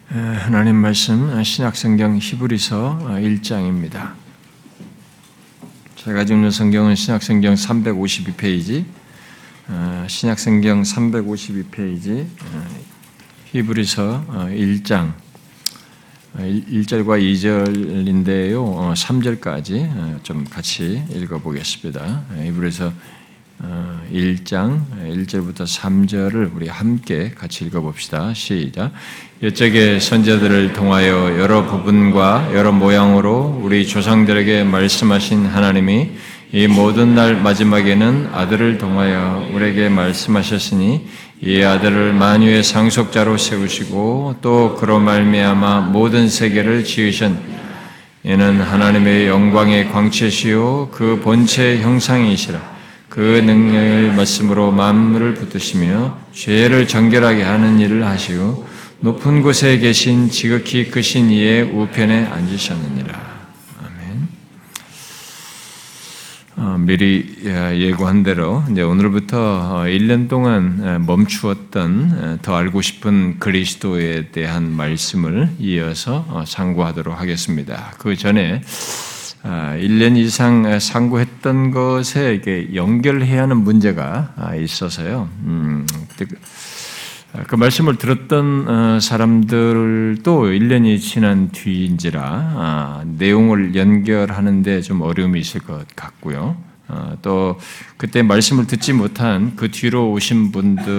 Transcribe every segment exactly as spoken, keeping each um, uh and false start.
하나님 말씀 신약성경 히브리서 일 장입니다. 제가 지금 성경은 신약성경 삼백오십이 페이지, 신약성경 삼백오십이 페이지, 히브리서 일 장 일 절과 이 절인데요, 삼 절까지 좀 같이 읽어보겠습니다. 히브리서 일 장 일 절부터 삼 절을 우리 함께 같이 읽어봅시다. 시작. 옛적의 선지자들을 통하여 여러 부분과 여러 모양으로 우리 조상들에게 말씀하신 하나님이 이 모든 날 마지막에는 아들을 통하여 우리에게 말씀하셨으니 이 아들을 만유의 상속자로 세우시고 또 그로 말미암아 모든 세계를 지으신 이는 하나님의 영광의 광채시요 그 본체의 형상이시라. 그 능력을 말씀으로 만물을 붙드시며 죄를 정결하게 하는 일을 하시고 높은 곳에 계신 지극히 크신 이의 우편에 앉으셨느니라. 아멘. 어, 미리 예고한 대로 이제 오늘부터 일 년 동안 멈추었던 더 알고 싶은 그리스도에 대한 말씀을 이어서 상고하도록 하겠습니다. 그 전에 일 년 이상 상고했던 것에 이게 연결해야 하는 문제가 있어서요. 음, 그 말씀을 들었던 사람들도 일 년이 지난 뒤인지라 내용을 연결하는데 좀 어려움이 있을 것 같고요. 또 그때 말씀을 듣지 못한 그 뒤로 오신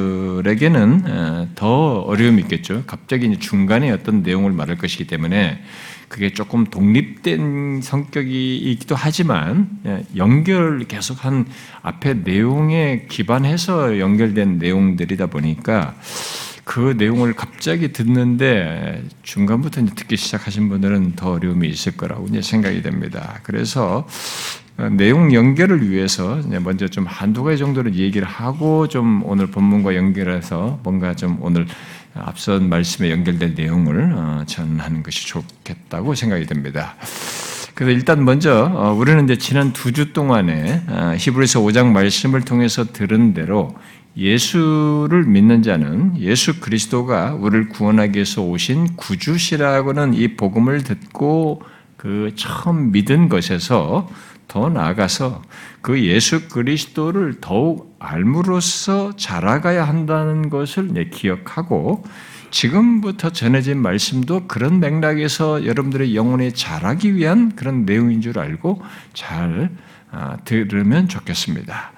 분들에게는 더 어려움이 있겠죠. 갑자기 중간에 어떤 내용을 말할 것이기 때문에 그게 조금 독립된 성격이기도 하지만 연결 계속한 앞에 내용에 기반해서 연결된 내용들이다 보니까 그 내용을 갑자기 듣는데 중간부터 이제 듣기 시작하신 분들은 더 어려움이 있을 거라고 이제 생각이 됩니다. 그래서 내용 연결을 위해서 먼저 좀 한두 가지 정도를 얘기를 하고 좀 오늘 본문과 연결해서 뭔가 좀 오늘 앞선 말씀에 연결된 내용을 전하는 것이 좋겠다고 생각이 됩니다. 그래서 일단 먼저 우리는 이제 지난 두 주 동안에 히브리서 오 장 말씀을 통해서 들은 대로 예수를 믿는 자는 예수 그리스도가 우리를 구원하기 위해서 오신 구주시라고는 이 복음을 듣고 그 처음 믿은 것에서 더 나아가서 그 예수 그리스도를 더욱 알므로써 자라가야 한다는 것을 기억하고 지금부터 전해진 말씀도 그런 맥락에서 여러분들의 영혼이 자라기 위한 그런 내용인 줄 알고 잘 들으면 좋겠습니다.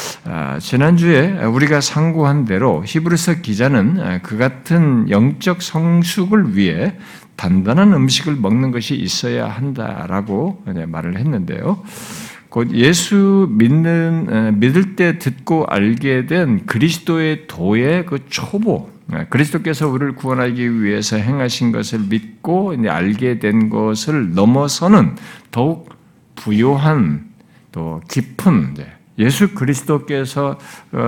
지난주에 우리가 상고한 대로 히브리서 기자는 그 같은 영적 성숙을 위해 단단한 음식을 먹는 것이 있어야 한다라고 말을 했는데요. 곧 예수 믿는 믿을 때 듣고 알게 된 그리스도의 도의 그 초보, 그리스도께서 우리를 구원하기 위해서 행하신 것을 믿고 이제 알게 된 것을 넘어서는 더욱 부요한 또 깊은 예수 그리스도께서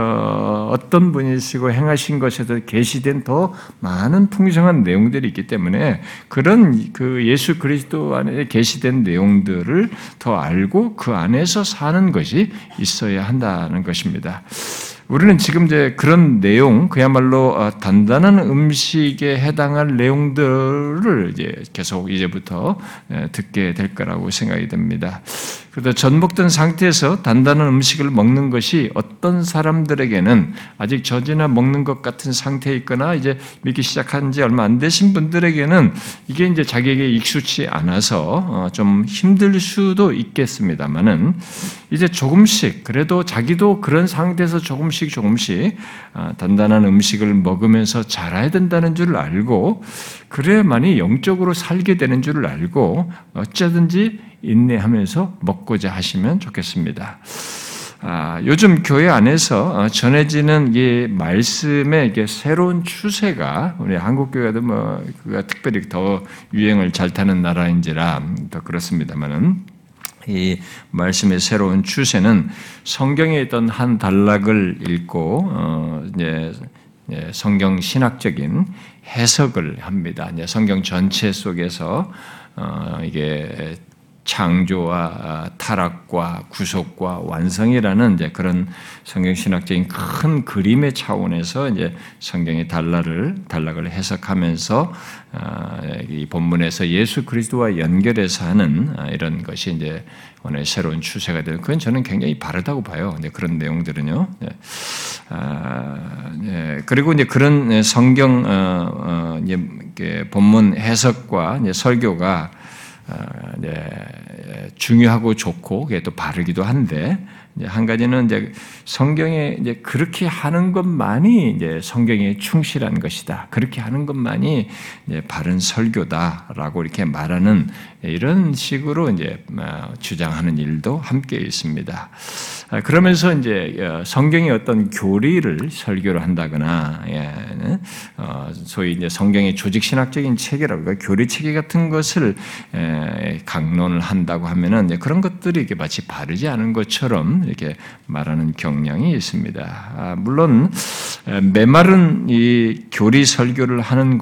어떤 분이시고 행하신 것에서 계시된 더 많은 풍성한 내용들이 있기 때문에 그런 그 예수 그리스도 안에 계시된 내용들을 더 알고 그 안에서 사는 것이 있어야 한다는 것입니다. 우리는 지금 이제 그런 내용, 그야말로 단단한 음식에 해당할 내용들을 이제 계속 이제부터 듣게 될 거라고 생각이 됩니다. 그래도 전복된 상태에서 단단한 음식을 먹는 것이 어떤 사람들에게는 아직 젖이나 먹는 것 같은 상태에 있거나 이제 믿기 시작한 지 얼마 안 되신 분들에게는 이게 이제 자기에게 익숙치 않아서 좀 힘들 수도 있겠습니다만은 이제 조금씩 그래도 자기도 그런 상태에서 조금씩 조금씩 단단한 음식을 먹으면서 자라야 된다는 줄 알고 그래야만이 영적으로 살게 되는 줄 알고 어쩌든지 인내하면서 먹고자 하시면 좋겠습니다. 아, 요즘 교회 안에서 전해지는 이 말씀의 이게 새로운 추세가 우리 한국 교회도 뭐 그가 특별히 더 유행을 잘 타는 나라인지라 더 그렇습니다만은 이 말씀의 새로운 추세는 성경에 있던 한 단락을 읽고 어, 이제 성경 신학적인 해석을 합니다. 이제 성경 전체 속에서 어, 이게 창조와 타락과 구속과 완성이라는 이제 그런 성경신학적인 큰 그림의 차원에서 이제 성경의 단락을 단락을 해석하면서 이 본문에서 예수 그리스도와 연결해서 하는 이런 것이 이제 오늘 새로운 추세가 되는, 그건 저는 굉장히 바르다고 봐요. 이제 그런 내용들은요. 아, 네. 그리고 이제 그런 성경 어, 어, 이제 본문 해석과 이제 설교가 어, 이제 중요하고 좋고 그게 또 바르기도 한데, 이제 한 가지는 이제 성경에 이제 그렇게 하는 것만이 이제 성경에 충실한 것이다. 그렇게 하는 것만이 이제 바른 설교다라고 이렇게 말하는 이런 식으로 이제 주장하는 일도 함께 있습니다. 그러면서 이제 성경의 어떤 교리를 설교를 한다거나, 소위 이제 성경의 조직 신학적인 체계라고, 그러니까 교리 체계 같은 것을 강론을 한다고 하면은 그런 것들이 이렇게 마치 바르지 않은 것처럼 이렇게 말하는 경향이 있습니다. 물론 메마른 이 교리 설교를 하는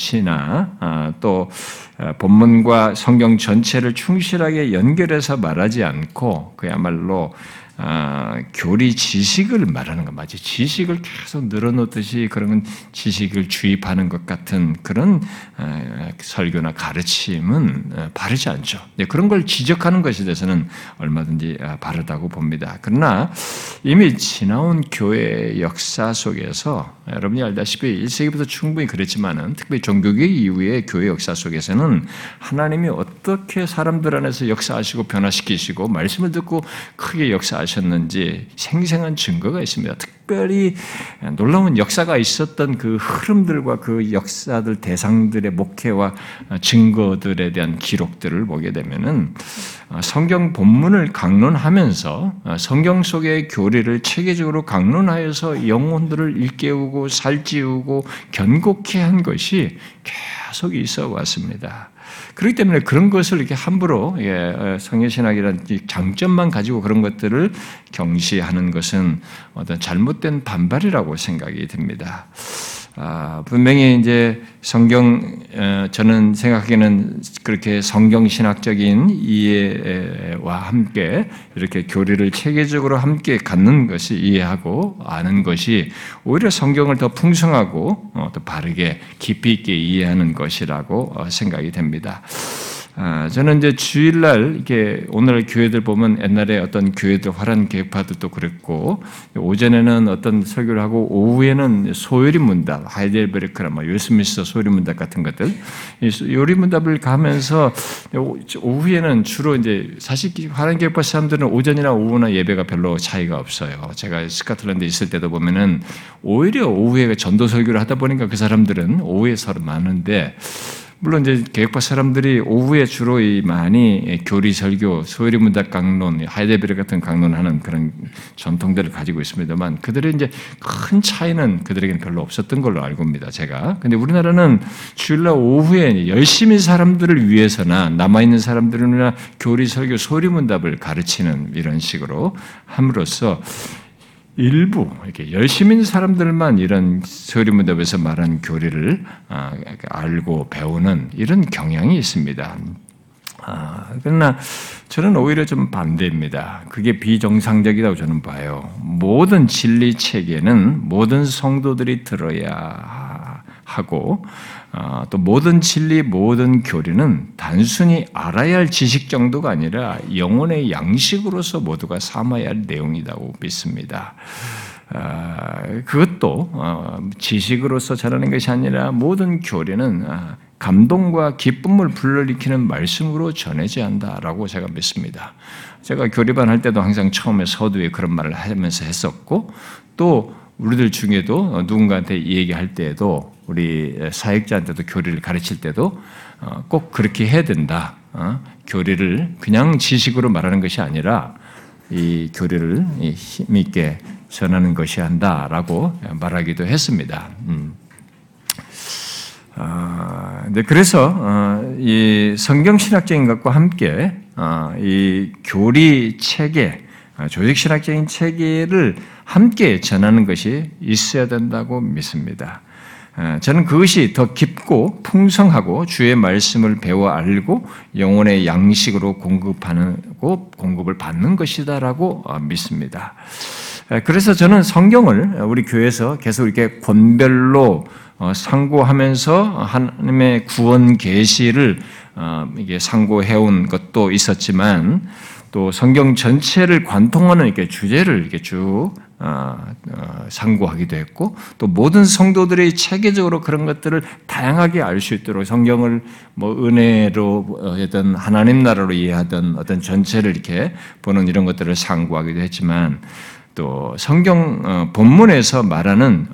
것이나 또 본문과 성경 전체를 충실하게 연결해서 말하지 않고 그야말로 아, 교리 지식을 말하는 것, 마치 지식을 계속 늘어놓듯이 그런 지식을 주입하는 것 같은 그런 아, 설교나 가르침은 아, 바르지 않죠. 네, 그런 걸 지적하는 것에 대해서는 얼마든지 아, 바르다고 봅니다. 그러나 이미 지나온 교회의 역사 속에서 여러분이 알다시피 일 세기부터 충분히 그랬지만은 특별히 종교개혁 이후의 교회 역사 속에서는 하나님이 어떻게 사람들 안에서 역사하시고 변화시키시고 말씀을 듣고 크게 역사하셨는지 생생한 증거가 있습니다. 특별히 놀라운 역사가 있었던 그 흐름들과 그 역사들 대상들의 목회와 증거들에 대한 기록들을 보게 되면은 성경 본문을 강론하면서 성경 속의 교리를 체계적으로 강론하여서 영혼들을 일깨우고 살찌우고 견고케 한 것이 계속 있어 왔습니다. 그렇기 때문에 그런 것을 이렇게 함부로 성경신학이라는 장점만 가지고 그런 것들을 경시하는 것은 어떤 잘못된 반발이라고 생각이 듭니다. 아, 분명히 이제 성경, 저는 생각하기에는 그렇게 성경신학적인 이해와 함께 이렇게 교리를 체계적으로 함께 갖는 것이 이해하고 아는 것이 오히려 성경을 더 풍성하고 더 바르게 깊이 있게 이해하는 것이라고 생각이 됩니다. 아, 저는 이제 주일날 이렇게 오늘 교회들 보면 옛날에 어떤 교회들 화란 계파들도 그랬고 오전에는 어떤 설교를 하고 오후에는 소요리 문답, 하이델베르크나 뭐 요스미스 소요리 문답 같은 것들, 요리 문답을 가면서 오후에는 주로 이제 사실 화란 계파 사람들은 오전이나 오후나 예배가 별로 차이가 없어요. 제가 스코틀랜드에 있을 때도 보면은 오히려 오후에 전도 설교를 하다 보니까 그 사람들은 오후에 서로 많은데. 물론 이제 계획파 사람들이 오후에 주로 이 많이 교리 설교, 소요리 문답 강론, 하이델베르 같은 강론하는 그런 전통들을 가지고 있습니다만 그들의 이제 큰 차이는 그들에게는 별로 없었던 걸로 알고 있습니다. 제가. 근데 우리나라는 주일날 오후에 열심히 사람들을 위해서나 남아 있는 사람들이나 교리 설교, 소요리 문답을 가르치는 이런 식으로 함으로써. 일부 이렇게 열심히 있는 사람들만 이런 소요리 문답에서 말한 교리를 알고 배우는 이런 경향이 있습니다. 아, 그러나 저는 오히려 좀 반대입니다. 그게 비정상적이라고 저는 봐요. 모든 진리 체계는 모든 성도들이 들어야 하고 어, 또 모든 진리, 모든 교리는 단순히 알아야 할 지식 정도가 아니라 영혼의 양식으로서 모두가 삼아야 할 내용이라고 믿습니다. 어, 그것도 어, 지식으로서 전하는 것이 아니라 모든 교리는 어, 감동과 기쁨을 불러일으키는 말씀으로 전해져야 한다라고 제가 믿습니다. 제가 교리반 할 때도 항상 처음에 서두에 그런 말을 하면서 했었고 또 우리들 중에도 누군가한테 얘기할 때에도 우리 사역자한테도 교리를 가르칠 때도 꼭 그렇게 해야 된다. 교리를 그냥 지식으로 말하는 것이 아니라 이 교리를 힘 있게 전하는 것이 한다라고 말하기도 했습니다. 음. 어, 네, 그래서 어, 이 성경신학적인 것과 함께 어, 이 교리 체계, 조직신학적인 체계를 함께 전하는 것이 있어야 된다고 믿습니다. 저는 그것이 더 깊고 풍성하고 주의 말씀을 배워 알고 영혼의 양식으로 공급하고 공급을 받는 것이다라고 믿습니다. 그래서 저는 성경을 우리 교회에서 계속 이렇게 권별로 상고하면서 하나님의 구원 계시를 이게 상고해온 것도 있었지만 또 성경 전체를 관통하는 이렇게 주제를 이렇게 쭉 상고하기도 했고 또 모든 성도들이 체계적으로 그런 것들을 다양하게 알 수 있도록 성경을 뭐 은혜로 어떤 하나님 나라로 이해하던 어떤 전체를 이렇게 보는 이런 것들을 상고하기도 했지만 또 성경 본문에서 말하는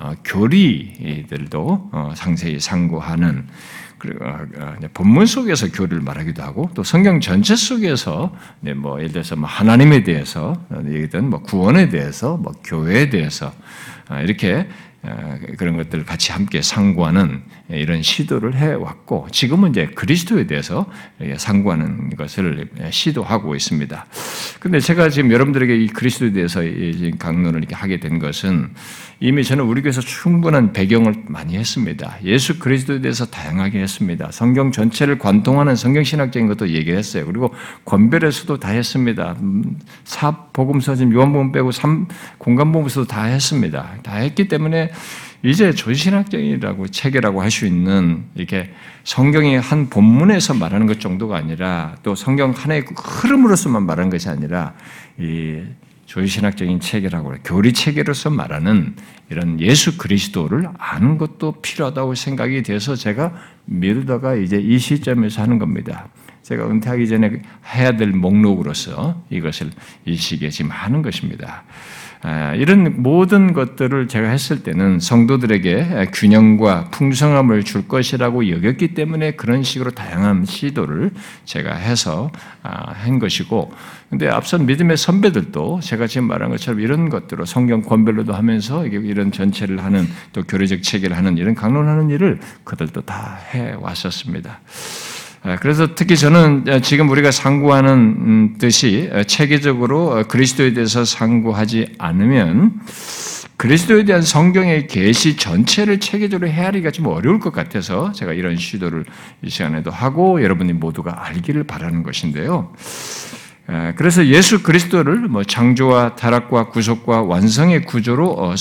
교리들도 상세히 상고하는 그리고 본문 속에서 교리를 말하기도 하고 또 성경 전체 속에서 뭐 예를 들어서 뭐 하나님에 대해서 얘기든 뭐 구원에 대해서 뭐 교회에 대해서 이렇게 그런 것들을 같이 함께 상고하는 이런 시도를 해왔고 지금은 이제 그리스도에 대해서 상고하는 것을 시도하고 있습니다. 그런데 제가 지금 여러분들에게 이 그리스도에 대해서 강론을 이렇게 하게 된 것은 이미 저는 우리 교회에서 충분한 배경을 많이 했습니다. 예수 그리스도에 대해서 다양하게 했습니다. 성경 전체를 관통하는 성경신학적인 것도 얘기했어요. 그리고 권별에서도 다 했습니다. 사복음서 지금 요한복음 빼고 삼 공간복음서도 다 했습니다. 다 했기 때문에 이제 조신학적이라고 체계라고 할 수 있는 이렇게 성경이 한 본문에서 말하는 것 정도가 아니라 또 성경 하나의 흐름으로서만 말하는 것이 아니라 이 조신학적인 체계라고 교리 체계로서 말하는 이런 예수 그리스도를 아는 것도 필요하다고 생각이 돼서 제가 미루다가 이제 이 시점에서 하는 겁니다. 제가 은퇴하기 전에 해야 될 목록으로서 이것을 이 시기에 지금 하는 것입니다. 이런 모든 것들을 제가 했을 때는 성도들에게 균형과 풍성함을 줄 것이라고 여겼기 때문에 그런 식으로 다양한 시도를 제가 해서 한 것이고, 근데 앞선 믿음의 선배들도 제가 지금 말한 것처럼 이런 것들로 성경 권별로도 하면서 이런 전체를 하는 또 교리적 체계를 하는 이런 강론하는 일을 그들도 다 해왔었습니다. 그래서 특히 저는 지금 우리가 상고하는 듯이 체계적으로 그리스도에 대해서 상고하지 않으면 그리스도에 대한 성경의 계시 전체를 체계적으로 헤아리기가 좀 어려울 것 같아서 제가 이런 시도를 이 시간에도 하고 여러분이 모두가 알기를 바라는 것인데요. 그래서 예수 그리스도를 뭐 창조와 타락과 구속과 완성의 구조로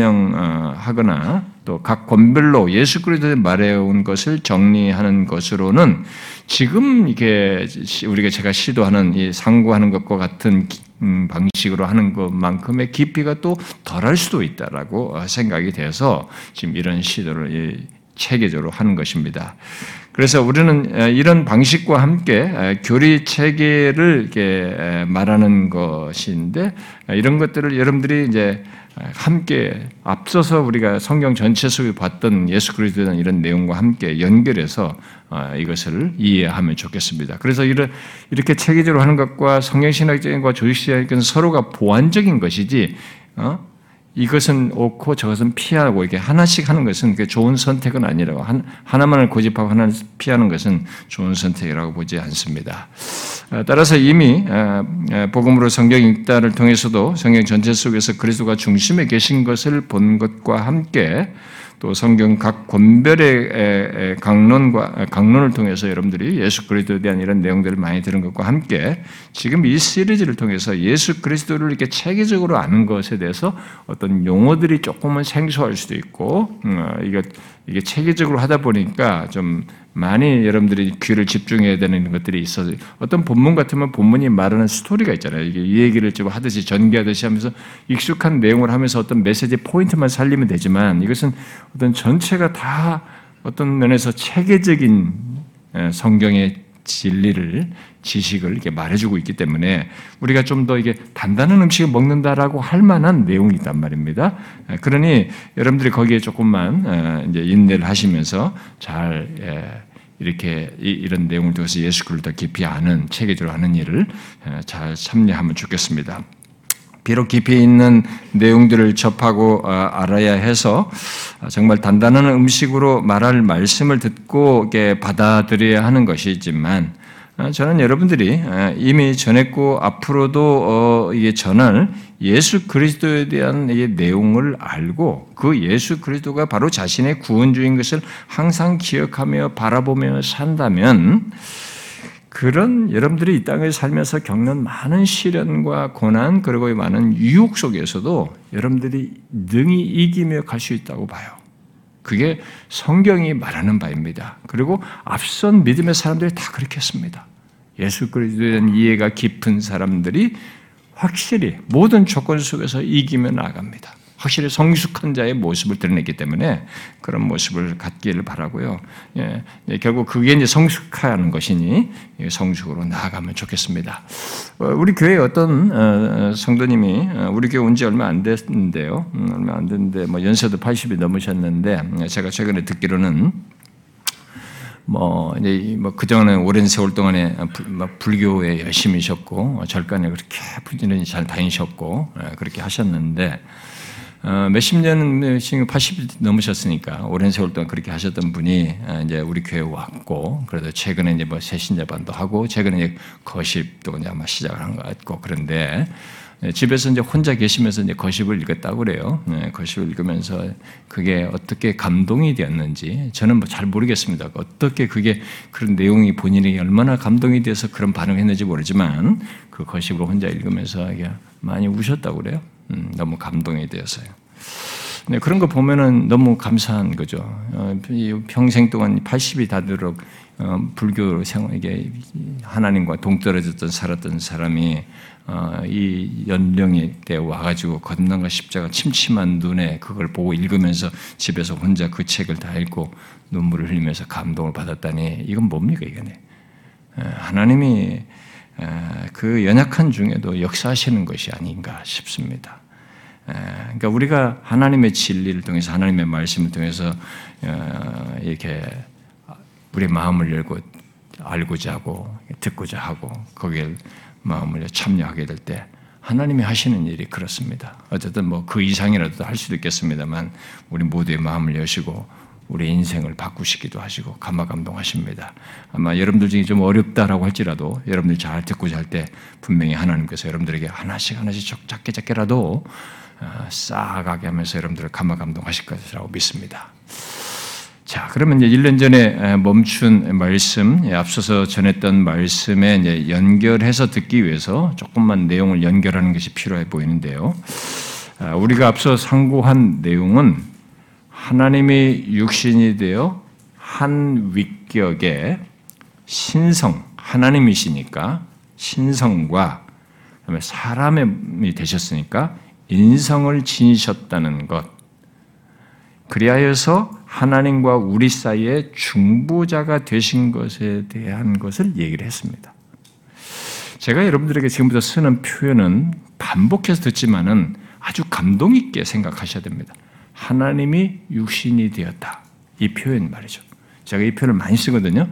설명하거나 또 각 권별로 예수 그리스도에 말해온 것을 정리하는 것으로는 지금 이게 우리가 제가 시도하는 이 상고하는 것과 같은 방식으로 하는 것만큼의 깊이가 또 덜할 수도 있다라고 생각이 돼서 지금 이런 시도를 체계적으로 하는 것입니다. 그래서 우리는 이런 방식과 함께 교리 체계를 이렇게 말하는 것인데 이런 것들을 여러분들이 이제 함께 앞서서 우리가 성경 전체 속에 봤던 예수 그리스도에 대한 이런 내용과 함께 연결해서 이것을 이해하면 좋겠습니다. 그래서 이렇게 체계적으로 하는 것과 성경신학적인 것과 조직신학적인 것은 서로가 보완적인 것이지 어? 이것은 옳고 저것은 피하고 이렇게 하나씩 하는 것은 좋은 선택은 아니라고 하나만을 고집하고 하나를 피하는 것은 좋은 선택이라고 보지 않습니다. 따라서 이미 복음으로 성경 읽다를 통해서도 성경 전체 속에서 그리스도가 중심에 계신 것을 본 것과 함께 또 성경 각 권별의 강론과 강론을 통해서 여러분들이 예수 그리스도에 대한 이런 내용들을 많이 들은 것과 함께 지금 이 시리즈를 통해서 예수 그리스도를 이렇게 체계적으로 아는 것에 대해서 어떤 용어들이 조금은 생소할 수도 있고 이게 이게 체계적으로 하다 보니까 좀 많이 여러분들이 귀를 집중해야 되는 것들이 있어서 어떤 본문 같으면 본문이 말하는 스토리가 있잖아요. 이게 이 얘기를 좀 하듯이 전개하듯이 하면서 익숙한 내용을 하면서 어떤 메시지 포인트만 살리면 되지만 이것은 어떤 전체가 다 어떤 면에서 체계적인 성경의 진리를 지식을 이렇게 말해주고 있기 때문에 우리가 좀 더 이게 단단한 음식을 먹는다라고 할 만한 내용이 있단 말입니다. 그러니 여러분들이 거기에 조금만 이제 인내를 하시면서 잘 이렇게 이런 내용을 통해서 예수 그리스도를 더 깊이 아는 체계적으로 하는 일을 잘 참여하면 좋겠습니다. 비록 깊이 있는 내용들을 접하고 알아야 해서 정말 단단한 음식으로 말할 말씀을 듣고 받아들여야 하는 것이지만 저는 여러분들이 이미 전했고 앞으로도 이게 전할 예수 그리스도에 대한 이 내용을 알고 그 예수 그리스도가 바로 자신의 구원주인 것을 항상 기억하며 바라보며 산다면 그런 여러분들이 이 땅에 살면서 겪는 많은 시련과 고난 그리고 많은 유혹 속에서도 여러분들이 능히 이기며 갈 수 있다고 봐요. 그게 성경이 말하는 바입니다. 그리고 앞선 믿음의 사람들이 다 그렇게 했습니다. 예수 그리스도에 대한 이해가 깊은 사람들이 확실히 모든 조건 속에서 이기며 나아갑니다. 확실히 성숙한 자의 모습을 드러냈기 때문에 그런 모습을 갖기를 바라고요. 예, 예, 결국 그게 이제 성숙하는 것이니 성숙으로 나아가면 좋겠습니다. 어, 우리 교회에 어떤 어, 성도님이 어, 우리 교회 온 지 얼마 안 됐는데요. 음, 얼마 안 됐는데 뭐 연세도 팔십이 넘으셨는데 제가 최근에 듣기로는 뭐 이제 뭐 그전에 오랜 세월 동안에 불교에 열심히셨고 절간에 그렇게 부지런히 잘 다니셨고 그렇게 하셨는데 어, 몇십 년, 지금 팔십이 넘으셨으니까 오랜 세월 동안 그렇게 하셨던 분이 이제 우리 교회에 왔고, 그래도 최근에 이제 뭐 새신자반도 하고, 최근에 이제 거십도 이제 아마 시작을 한 것 같고, 그런데 집에서 이제 혼자 계시면서 이제 거십을 읽었다고 그래요. 네, 거십을 읽으면서 그게 어떻게 감동이 되었는지 저는 뭐 잘 모르겠습니다. 어떻게 그게 그런 내용이 본인에게 얼마나 감동이 돼서 그런 반응을 했는지 모르지만 그 거십으로 혼자 읽으면서 이게 많이 우셨다고 그래요. 음, 너무 감동이 되어서요. 네, 그런 거 보면은 너무 감사한 거죠. 어, 평생 동안 팔십이 다도록 어, 불교 생활에 하나님과 동떨어졌던 살았던 사람이 어, 이 연령이 때 와가지고 건너가 십자가 침침한 눈에 그걸 보고 읽으면서 집에서 혼자 그 책을 다 읽고 눈물을 흘리면서 감동을 받았다니 이건 뭡니까 이거네. 하나님이 그 연약한 중에도 역사하시는 것이 아닌가 싶습니다. 그러니까 우리가 하나님의 진리를 통해서 하나님의 말씀을 통해서 이렇게 우리의 마음을 열고 알고자 하고 듣고자 하고 거기에 마음을 참여하게 될 때 하나님이 하시는 일이 그렇습니다. 어쨌든 뭐 그 이상이라도 할 수도 있겠습니다만 우리 모두의 마음을 여시고 우리 인생을 바꾸시기도 하시고 감화감동하십니다. 아마 여러분들 중에 좀 어렵다라고 할지라도 여러분들이 잘 듣고자 할 때 분명히 하나님께서 여러분들에게 하나씩 하나씩 작게 작게라도 쌓아가게 하면서 여러분들을 감화감동하실 것이라고 믿습니다. 자, 그러면 이제 일 년 전에 멈춘 말씀, 앞서서 전했던 말씀에 이제 연결해서 듣기 위해서 조금만 내용을 연결하는 것이 필요해 보이는데요. 우리가 앞서 상고한 내용은 하나님이 육신이 되어 한 위격의 신성, 하나님이시니까 신성과 그다음에 사람이 되셨으니까 인성을 지니셨다는 것. 그리하여서 하나님과 우리 사이에 중보자가 되신 것에 대한 것을 얘기를 했습니다. 제가 여러분들에게 지금부터 쓰는 표현은 반복해서 듣지만은 아주 감동 있게 생각하셔야 됩니다. 하나님이 육신이 되었다. 이 표현 말이죠. 제가 이 표현을 많이 쓰거든요.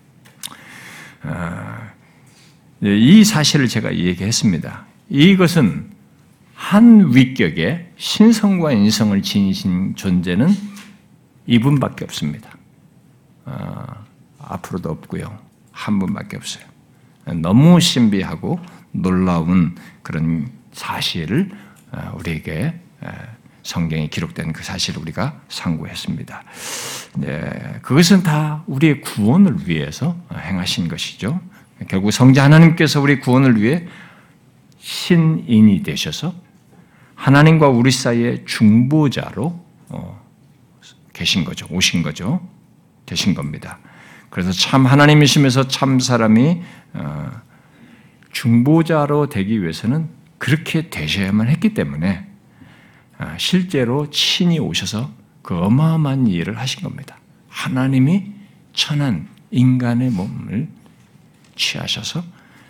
이 사실을 제가 얘기했습니다. 이것은 한 위격에 신성과 인성을 지니신 존재는 이분밖에 없습니다. 어, 앞으로도 없고요. 한 분밖에 없어요. 너무 신비하고 놀라운 그런 사실을 우리에게 성경에 기록된 그 사실을 우리가 상고했습니다. 네, 그것은 다 우리의 구원을 위해서 행하신 것이죠. 결국 성자 하나님께서 우리 구원을 위해 신인이 되셔서 하나님과 우리 사이의 중보자로 계신 거죠. 오신 거죠. 되신 겁니다. 그래서 참 하나님이시면서 참 사람이 중보자로 되기 위해서는 그렇게 되셔야만 했기 때문에 실제로 친히 오셔서 그 어마어마한 일을 하신 겁니다. 하나님이 천한 인간의 몸을 취하셔서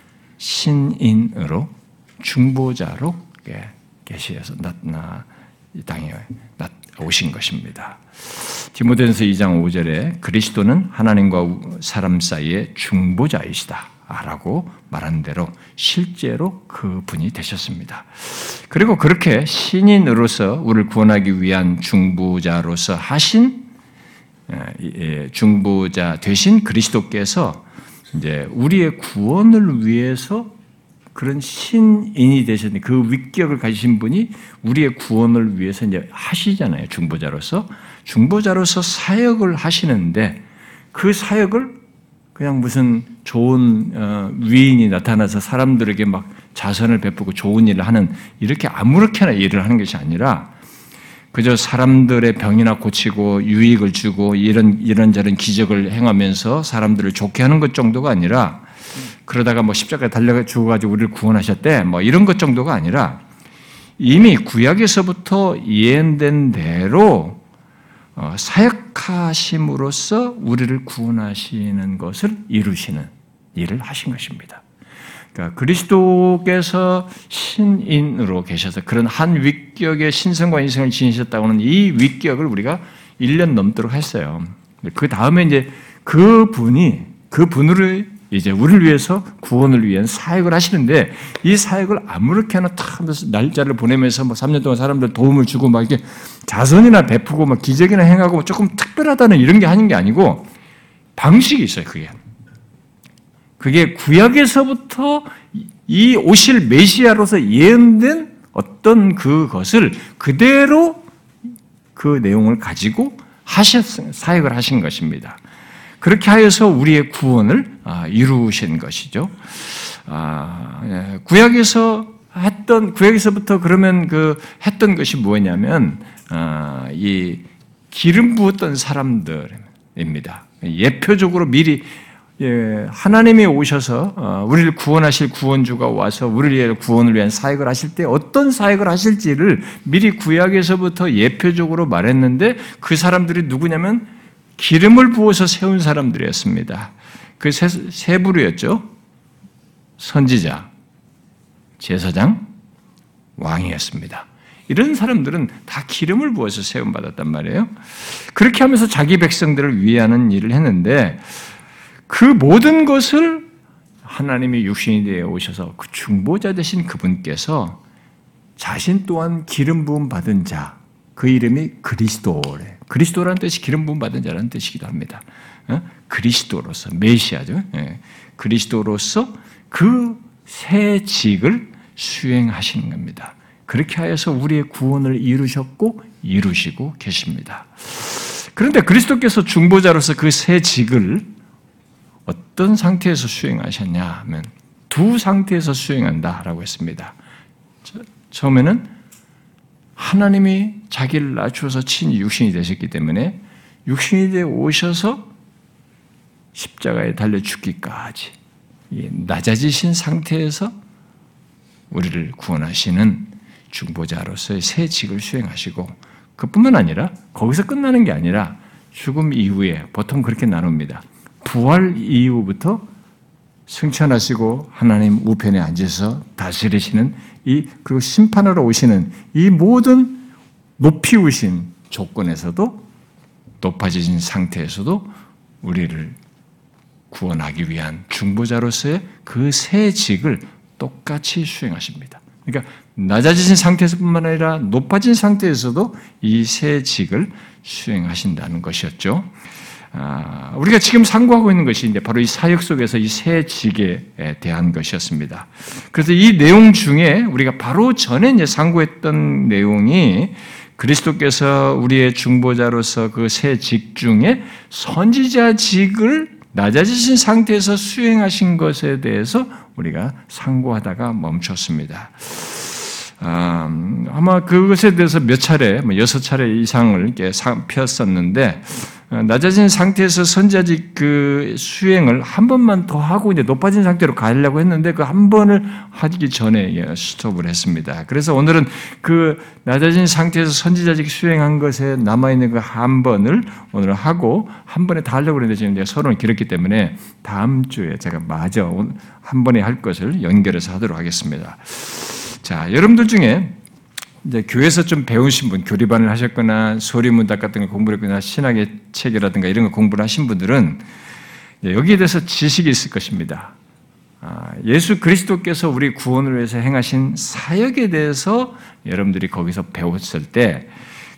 신인으로 중보자로 계시어서 나타나 이 땅에 오신 것입니다. 디모데전서 이 장 오 절에 그리스도는 하나님과 사람 사이의 중보자이시다 라고 말한 대로 실제로 그분이 되셨습니다. 그리고 그렇게 신인으로서 우리를 구원하기 위한 중보자로서 하신 중보자 되신 그리스도께서 이제 우리의 구원을 위해서 그런 신인이 되셨는데 그 위격을 가지신 분이 우리의 구원을 위해서 이제 하시잖아요. 중보자로서. 중보자로서 사역을 하시는데 그 사역을 그냥 무슨 좋은 위인이 나타나서 사람들에게 막 자선을 베푸고 좋은 일을 하는 이렇게 아무렇게나 일을 하는 것이 아니라 그저 사람들의 병이나 고치고 유익을 주고 이런 이런저런 기적을 행하면서 사람들을 좋게 하는 것 정도가 아니라 그러다가 뭐 십자가에 달려 죽어가지고 우리를 구원하셨대 뭐 이런 것 정도가 아니라 이미 구약에서부터 예언된 대로 사역하심으로써 우리를 구원하시는 것을 이루시는 일을 하신 것입니다. 그러니까 그리스도께서 신인으로 계셔서 그런 한 위격의 신성과 인성을 지니셨다고는 이 위격을 우리가 일 년 넘도록 했어요. 그 다음에 이제 그 분이 그 분으로 이제 우리를 위해서 구원을 위한 사역을 하시는데 이 사역을 아무렇게나 탁 날짜를 보내면서 뭐 삼 년 동안 사람들 도움을 주고 막 이렇게 자선이나 베푸고 막 기적이나 행하고 조금 특별하다는 이런 게 하는 게 아니고 방식이 있어요. 그게 그게 구약에서부터 이 오실 메시아로서 예언된 어떤 그것을 그대로 그 내용을 가지고 하셨 사역을 하신 것입니다. 그렇게 하여서 우리의 구원을 이루신 것이죠. 구약에서 했던 구약에서부터 그러면 그 했던 것이 뭐냐면 이 기름 부었던 사람들입니다. 예표적으로 미리 하나님이 오셔서 우리를 구원하실 구원주가 와서 우리를 구원을 위한 사역을 하실 때 어떤 사역을 하실지를 미리 구약에서부터 예표적으로 말했는데 그 사람들이 누구냐면 기름을 부어서 세운 사람들이었습니다. 그 세, 세 부류였죠. 선지자, 제사장, 왕이었습니다. 이런 사람들은 다 기름을 부어서 세움받았단 말이에요. 그렇게 하면서 자기 백성들을 위하는 일을 했는데 그 모든 것을 하나님이 육신이 되어 오셔서 그 중보자 되신 그분께서 자신 또한 기름 부음 받은 자, 그 이름이 그리스도래. 그리스도라는 뜻이 기름 부음 받은 자라는 뜻이기도 합니다. 그리스도로서 메시아죠. 그리스도로서 그 새 직을 수행하시는 겁니다. 그렇게 하여서 우리의 구원을 이루셨고 이루시고 계십니다. 그런데 그리스도께서 중보자로서 그 새 직을 어떤 상태에서 수행하셨냐 하면 두 상태에서 수행한다라고 했습니다. 처음에는 하나님이 자기를 낮추어서 친히 육신이 되셨기 때문에 육신이 되어 오셔서 십자가에 달려 죽기까지 낮아지신 상태에서 우리를 구원하시는 중보자로서의 새 직을 수행하시고 그뿐만 아니라 거기서 끝나는 게 아니라 죽음 이후에 보통 그렇게 나눕니다. 부활 이후부터 승천하시고 하나님 우편에 앉아서 다스리시는 이 그리고 심판하러 오시는 이 모든 높이 오신 조건에서도 높아지신 상태에서도 우리를 구원하기 위한 중보자로서의 그 새 직을 똑같이 수행하십니다. 그러니까 낮아지신 상태에서뿐만 아니라 높아진 상태에서도 이 새 직을 수행하신다는 것이었죠. 아, 우리가 지금 상고하고 있는 것이 이제 바로 이 사역 속에서 이 새 직에 대한 것이었습니다. 그래서 이 내용 중에 우리가 바로 전에 이제 상고했던 내용이 그리스도께서 우리의 중보자로서 그 새 직 중에 선지자 직을 낮아지신 상태에서 수행하신 것에 대해서 우리가 상고하다가 멈췄습니다. 아, 아마 그것에 대해서 몇 차례, 뭐 여섯 차례 이상을 이렇게 폈었는데, 낮아진 상태에서 선지자직 그 수행을 한 번만 더 하고 이제 높아진 상태로 가려고 했는데 그 한 번을 하기 전에 스톱을 했습니다. 그래서 오늘은 그 낮아진 상태에서 선지자직 수행한 것에 남아있는 그 한 번을 오늘 하고 한 번에 다 하려고 했는데 지금 서론이 길었기 때문에 다음 주에 제가 마저 한 번에 할 것을 연결해서 하도록 하겠습니다. 자, 여러분들 중에 이제 교회에서 좀 배우신 분, 교리반을 하셨거나 소리문답 같은 걸 공부를 했거나 신학의 책이라든가 이런 걸 공부를 하신 분들은 여기에 대해서 지식이 있을 것입니다. 예수 그리스도께서 우리 구원을 위해서 행하신 사역에 대해서 여러분들이 거기서 배웠을 때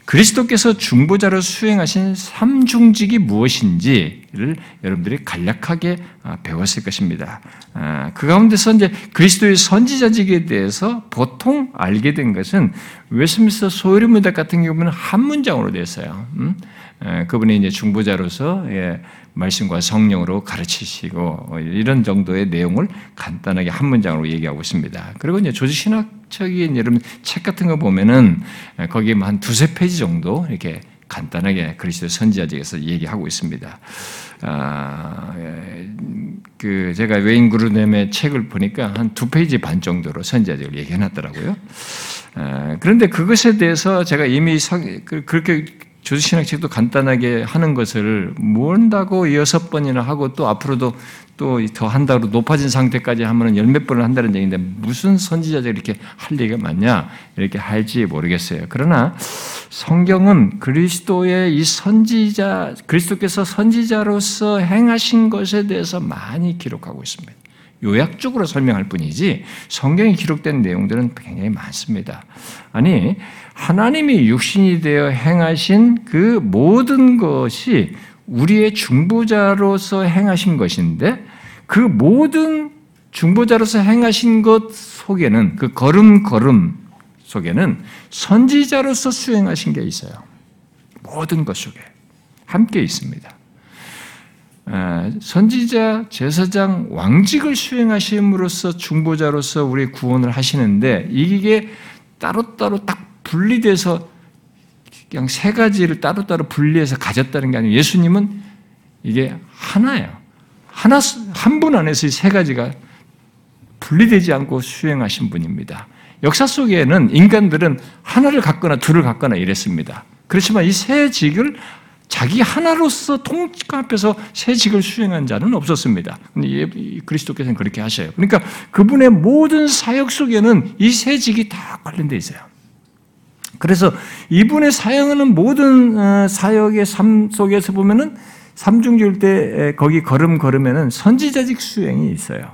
그리스도께서 중보자로 수행하신 삼중직이 무엇인지를 여러분들이 간략하게 배웠을 것입니다. 그 가운데서 이제 그리스도의 선지자직에 대해서 보통 알게 된 것은 웨스민스터 소요리 문답 같은 경우는 한 문장으로 되어 있어요. 그분이 이제 중보자로서 말씀과 성령으로 가르치시고 이런 정도의 내용을 간단하게 한 문장으로 얘기하고 있습니다. 그리고 이제 조직신학적인 여러분 책 같은 거 보면은 거기에 한 두세 페이지 정도 이렇게 간단하게 그리스도 선지자직에서 얘기하고 있습니다. 아, 그 제가 웨인 그루넴의 책을 보니까 한 두 페이지 반 정도로 선지자직을 얘기해놨더라고요. 아, 그런데 그것에 대해서 제가 이미 그렇게 조직신학 책도 간단하게 하는 것을 모른다고 여섯 번이나 하고 또 앞으로도 또 더 한다고 높아진 상태까지 하면 열 몇 번을 한다는 얘기인데 무슨 선지자들 이렇게 할 얘기가 많냐 이렇게 할지 모르겠어요. 그러나 성경은 그리스도의 이 선지자, 그리스도께서 선지자로서 행하신 것에 대해서 많이 기록하고 있습니다. 요약적으로 설명할 뿐이지 성경에 기록된 내용들은 굉장히 많습니다. 아니 하나님이 육신이 되어 행하신 그 모든 것이 우리의 중보자로서 행하신 것인데 그 모든 중보자로서 행하신 것 속에는 그 걸음걸음 속에는 선지자로서 수행하신 게 있어요. 모든 것 속에 함께 있습니다. 선지자, 제사장, 왕직을 수행하심으로써 중보자로서 우리 구원을 하시는데 이게 따로따로 딱 분리돼서 그냥 세 가지를 따로따로 분리해서 가졌다는 게 아니고 예수님은 이게 하나예요. 하나, 한 분 안에서 이 세 가지가 분리되지 않고 수행하신 분입니다. 역사 속에는 인간들은 하나를 갖거나 둘을 갖거나 이랬습니다. 그렇지만 이 세 직을 자기 하나로서 통합해서 새 직을 수행한 자는 없었습니다. 근데 그리스도께서는 그렇게 하셔요. 그러니까 그분의 모든 사역 속에는 이 새 직이 다 관련되어 있어요. 그래서 이분의 사역하는 모든 사역의 삶 속에서 보면은 삼중직일 때 거기 걸음 걸음에는 선지자직 수행이 있어요.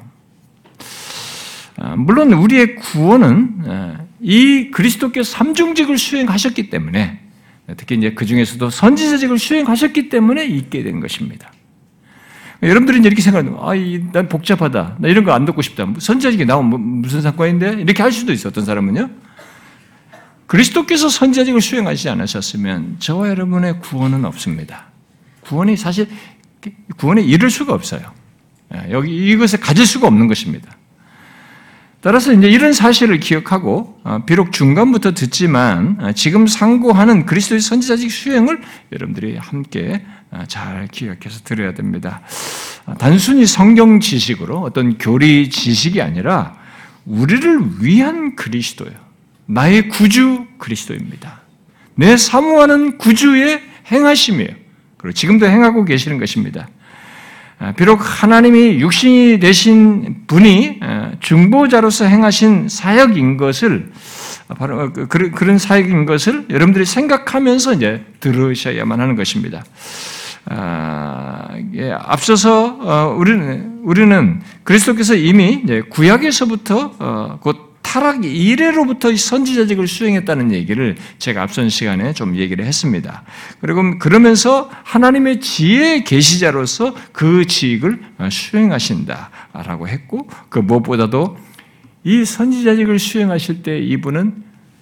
물론 우리의 구원은 이 그리스도께서 삼중직을 수행하셨기 때문에 특히 이제 그 중에서도 선지자직을 수행하셨기 때문에 있게 된 것입니다. 여러분들이 이렇게 생각하는, 아, 난 복잡하다. 나 이런 거 안 듣고 싶다. 선지자직이 나오면 무슨 상관인데? 이렇게 할 수도 있어, 어떤 사람은요. 그리스도께서 선지자직을 수행하시지 않으셨으면 저와 여러분의 구원은 없습니다. 구원이 사실, 구원에 이를 수가 없어요. 여기 이것을 가질 수가 없는 것입니다. 따라서 이제 이런 사실을 기억하고 비록 중간부터 듣지만 지금 상고하는 그리스도의 선지자직 수행을 여러분들이 함께 잘 기억해서 들어야 됩니다. 단순히 성경 지식으로 어떤 교리 지식이 아니라 우리를 위한 그리스도예요. 나의 구주 그리스도입니다. 내 사모하는 구주의 행하심이에요. 그리고 지금도 행하고 계시는 것입니다. 비록 하나님이 육신이 되신 분이 중보자로서 행하신 사역인 것을 바로 그런 사역인 것을 여러분들이 생각하면서 이제 들으셔야만 하는 것입니다. 아, 예, 앞서서 우리는 우리는 그리스도께서 이미 이제 구약에서부터 어, 곧 타락 이래로부터 선지자직을 수행했다는 얘기를 제가 앞선 시간에 좀 얘기를 했습니다. 그리고 그러면서 하나님의 지혜의 계시자로서 그 직을 수행하신다라고 했고 그 무엇보다도 이 선지자직을 수행하실 때 이분은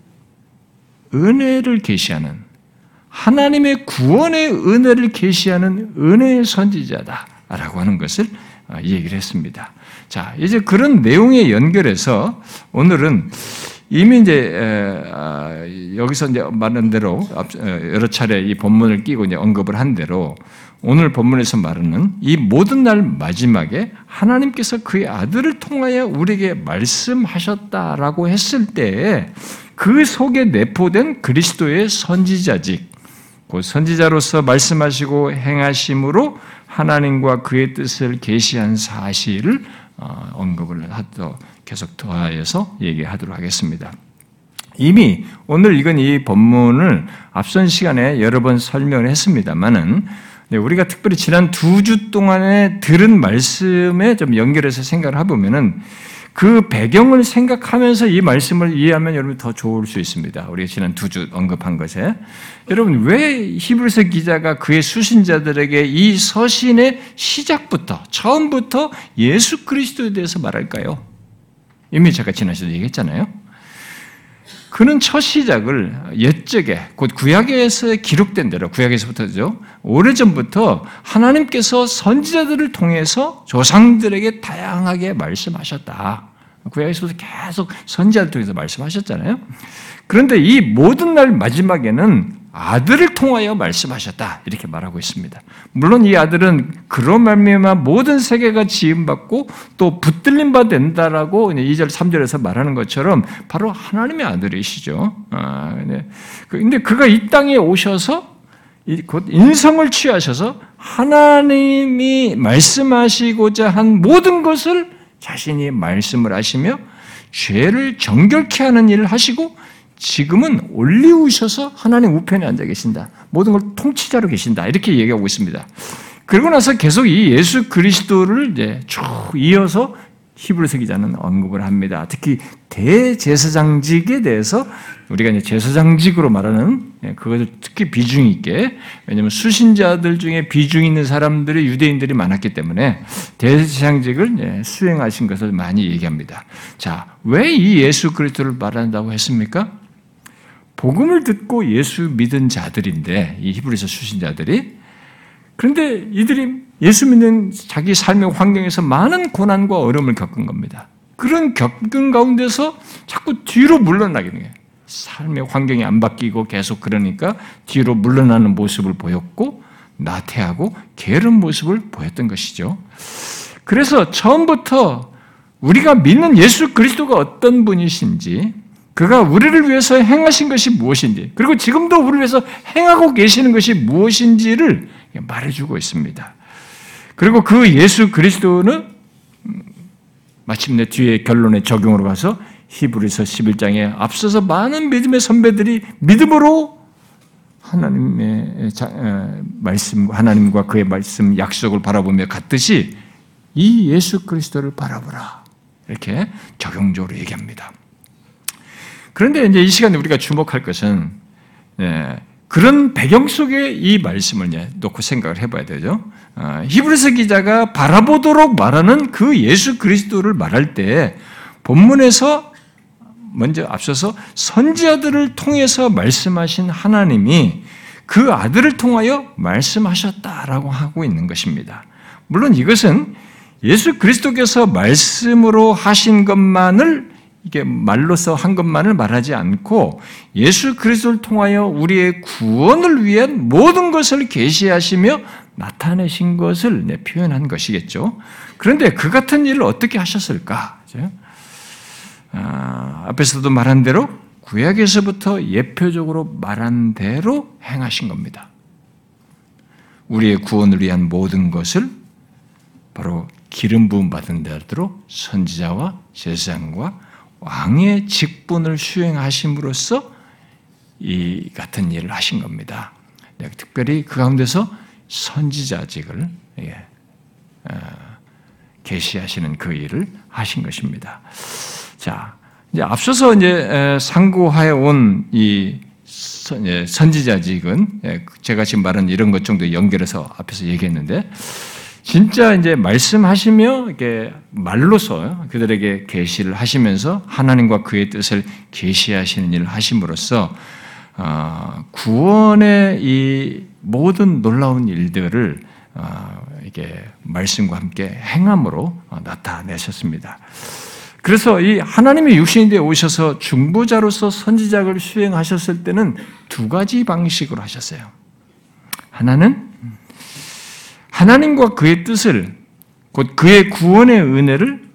은혜를 계시하는 하나님의 구원의 은혜를 계시하는 은혜의 선지자다라고 하는 것을 얘기를 했습니다. 자, 이제 그런 내용에 연결해서 오늘은 이미 이제 여기서 이제 말한 대로 여러 차례 이 본문을 끼고 이제 언급을 한 대로 오늘 본문에서 말하는 이 모든 날 마지막에 하나님께서 그의 아들을 통하여 우리에게 말씀하셨다라고 했을 때에 그 속에 내포된 그리스도의 선지자직, 그 선지자로서 말씀하시고 행하심으로 하나님과 그의 뜻을 계시한 사실을 언급을 하도 계속 더하여서 얘기하도록 하겠습니다. 이미 오늘 읽은 이 본문을 앞선 시간에 여러 번 설명을 했습니다만은 우리가 특별히 지난 두 주 동안에 들은 말씀에 좀 연결해서 생각을 해보면은 그 배경을 생각하면서 이 말씀을 이해하면 여러분 더 좋을 수 있습니다. 우리가 지난 두 주 언급한 것에. 여러분, 왜 히브리서 기자가 그의 수신자들에게 이 서신의 시작부터, 처음부터 예수 그리스도에 대해서 말할까요? 이미 제가 지난 시간에 얘기했잖아요. 그는 첫 시작을 옛적에 곧 구약에서 기록된 대로, 구약에서부터죠, 오래전부터 하나님께서 선지자들을 통해서 조상들에게 다양하게 말씀하셨다. 구약에서도 계속 선지자들 통해서 말씀하셨잖아요. 그런데 이 모든 날 마지막에는 아들을 통하여 말씀하셨다, 이렇게 말하고 있습니다. 물론 이 아들은 그로 말미암아 모든 세계가 지음받고 또 붙들림 바 된다라고 이 절 삼 절에서 말하는 것처럼 바로 하나님의 아들이시죠. 아, 네. 근데 그가 이 땅에 오셔서 곧 인성을 취하셔서 하나님이 말씀하시고자 한 모든 것을 자신이 말씀을 하시며 죄를 정결케 하는 일을 하시고 지금은 올리우셔서 하나님 우편에 앉아 계신다. 모든 걸 통치자로 계신다. 이렇게 얘기하고 있습니다. 그러고 나서 계속 이 예수 그리스도를 이제 쭉 이어서 히브리서 기자는 언급을 합니다. 특히 대제사장직에 대해서 우리가 이제 제사장직으로 말하는 그것을 특히 비중 있게, 왜냐하면 수신자들 중에 비중 있는 사람들이 유대인들이 많았기 때문에 대제사장직을 수행하신 것을 많이 얘기합니다. 자, 왜 이 예수 그리스도를 말한다고 했습니까? 복음을 듣고 예수 믿은 자들인데, 이 히브리서 수신자들이. 그런데 이들이 예수 믿는 자기 삶의 환경에서 많은 고난과 어려움을 겪은 겁니다. 그런 겪은 가운데서 자꾸 뒤로 물러나게 돼요. 삶의 환경이 안 바뀌고 계속 그러니까 뒤로 물러나는 모습을 보였고 나태하고 게으른 모습을 보였던 것이죠. 그래서 처음부터 우리가 믿는 예수 그리스도가 어떤 분이신지, 그가 우리를 위해서 행하신 것이 무엇인지, 그리고 지금도 우리를 위해서 행하고 계시는 것이 무엇인지를 말해주고 있습니다. 그리고 그 예수 그리스도는 마침내 뒤에 결론의 적용으로 가서 히브리서 십일 장에 앞서서 많은 믿음의 선배들이 믿음으로 하나님의 말씀, 하나님과 그의 말씀 약속을 바라보며 갔듯이 이 예수 그리스도를 바라보라, 이렇게 적용적으로 얘기합니다. 그런데 이제 이 시간에 우리가 주목할 것은, 예, 그런 배경 속에 이 말씀을 이제 놓고 생각을 해봐야 되죠. 아, 히브리서 기자가 바라보도록 말하는 그 예수 그리스도를 말할 때 본문에서 먼저 앞서서 선지자들을 통해서 말씀하신 하나님이 그 아들을 통하여 말씀하셨다라고 하고 있는 것입니다. 물론 이것은 예수 그리스도께서 말씀으로 하신 것만을, 이게 말로서 한 것만을 말하지 않고 예수 그리스도를 통하여 우리의 구원을 위한 모든 것을 계시하시며 나타내신 것을 표현한 것이겠죠. 그런데 그 같은 일을 어떻게 하셨을까? 아, 앞에서도 말한 대로 구약에서부터 예표적으로 말한 대로 행하신 겁니다. 우리의 구원을 위한 모든 것을 바로 기름 부음 받은 대로 선지자와 제사장과 왕의 직분을 수행하심으로써 이 같은 일을 하신 겁니다. 특별히 그 가운데서 선지자직을 계시하시는 그 일을 하신 것입니다. 자, 이제 앞서서 이제 상고하여 온 이 선지자직은 제가 지금 말한 이런 것 정도 연결해서 앞에서 얘기했는데, 진짜 이제 말씀하시며 이렇게 말로서 그들에게 계시를 하시면서 하나님과 그의 뜻을 계시하시는 일을 하심으로써 구원의 이 모든 놀라운 일들을 이게 말씀과 함께 행함으로 나타내셨습니다. 그래서 이 하나님의 육신이 되어 오셔서 중보자로서 선지자를 수행하셨을 때는 두 가지 방식으로 하셨어요. 하나는 하나님과 그의 뜻을, 곧 그의 구원의 은혜를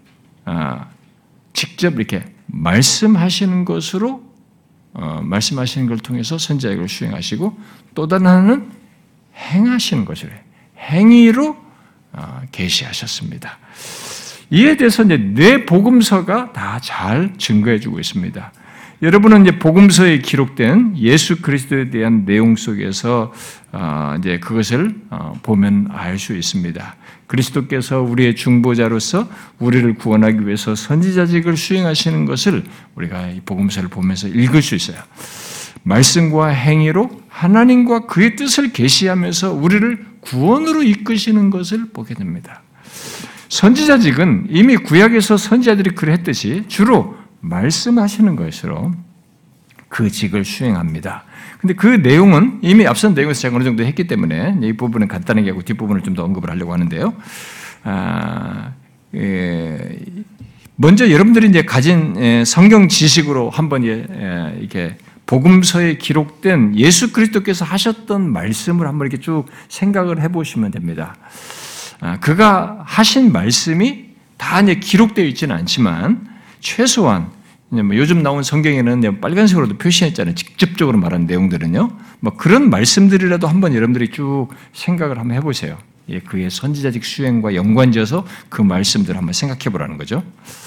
직접 이렇게 말씀하시는 것으로, 말씀하시는 걸 통해서 선지자를 수행하시고, 또 다른 하나는 행하시는 것을 행위로 계시하셨습니다. 이에 대해서 이제 네 복음서가 다 잘 증거해주고 있습니다. 여러분은 이제 복음서에 기록된 예수 그리스도에 대한 내용 속에서 이제 그것을 보면 알 수 있습니다. 그리스도께서 우리의 중보자로서 우리를 구원하기 위해서 선지자직을 수행하시는 것을 우리가 이 복음서를 보면서 읽을 수 있어요. 말씀과 행위로 하나님과 그의 뜻을 계시하면서 우리를 구원으로 이끄시는 것을 보게 됩니다. 선지자직은 이미 구약에서 선지자들이 그랬듯이 주로 말씀하시는 것으로 그 직을 수행합니다. 근데 그 내용은 이미 앞선 내용에서 제가 어느 정도 했기 때문에 이 부분은 간단하게 하고 뒷부분을 좀 더 언급을 하려고 하는데요. 아, 예, 먼저 여러분들이 이제 가진 성경 지식으로 한번 예, 이렇게 복음서에 기록된 예수 그리스도께서 하셨던 말씀을 한번 이렇게 쭉 생각을 해보시면 됩니다. 아, 그가 하신 말씀이 다 이제 기록되어 있지는 않지만 최소한 뭐 요즘 나온 성경에는 빨간색으로도 표시했잖아요. 직접적으로 말하는 내용들은요. 뭐 그런 말씀들이라도 한번 여러분들이 쭉 생각을 한번 해보세요. 예, 그의 선지자직 수행과 연관지어서 그 말씀들을 한번 생각해 보라는 거죠.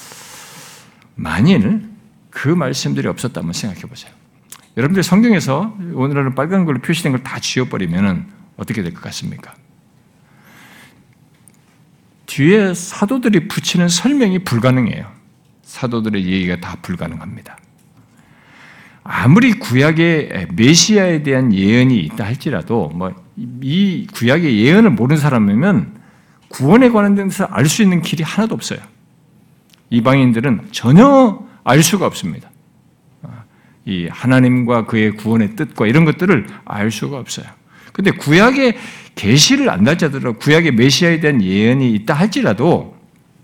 만일 그 말씀들이 없었다면 생각해 보세요. 여러분들 성경에서 오늘은 빨간 걸로 표시된 걸 다 지워버리면 어떻게 될 것 같습니까? 뒤에 사도들이 붙이는 설명이 불가능해요. 사도들의 얘기가 다 불가능합니다. 아무리 구약의 메시아에 대한 예언이 있다 할지라도 뭐 이 구약의 예언을 모르는 사람이면 구원에 관한 데서 알 수 있는 길이 하나도 없어요. 이방인들은 전혀 알 수가 없습니다. 이 하나님과 그의 구원의 뜻과 이런 것들을 알 수가 없어요. 근데 구약의 계시를 안 달자더라도 구약의 메시아에 대한 예언이 있다 할지라도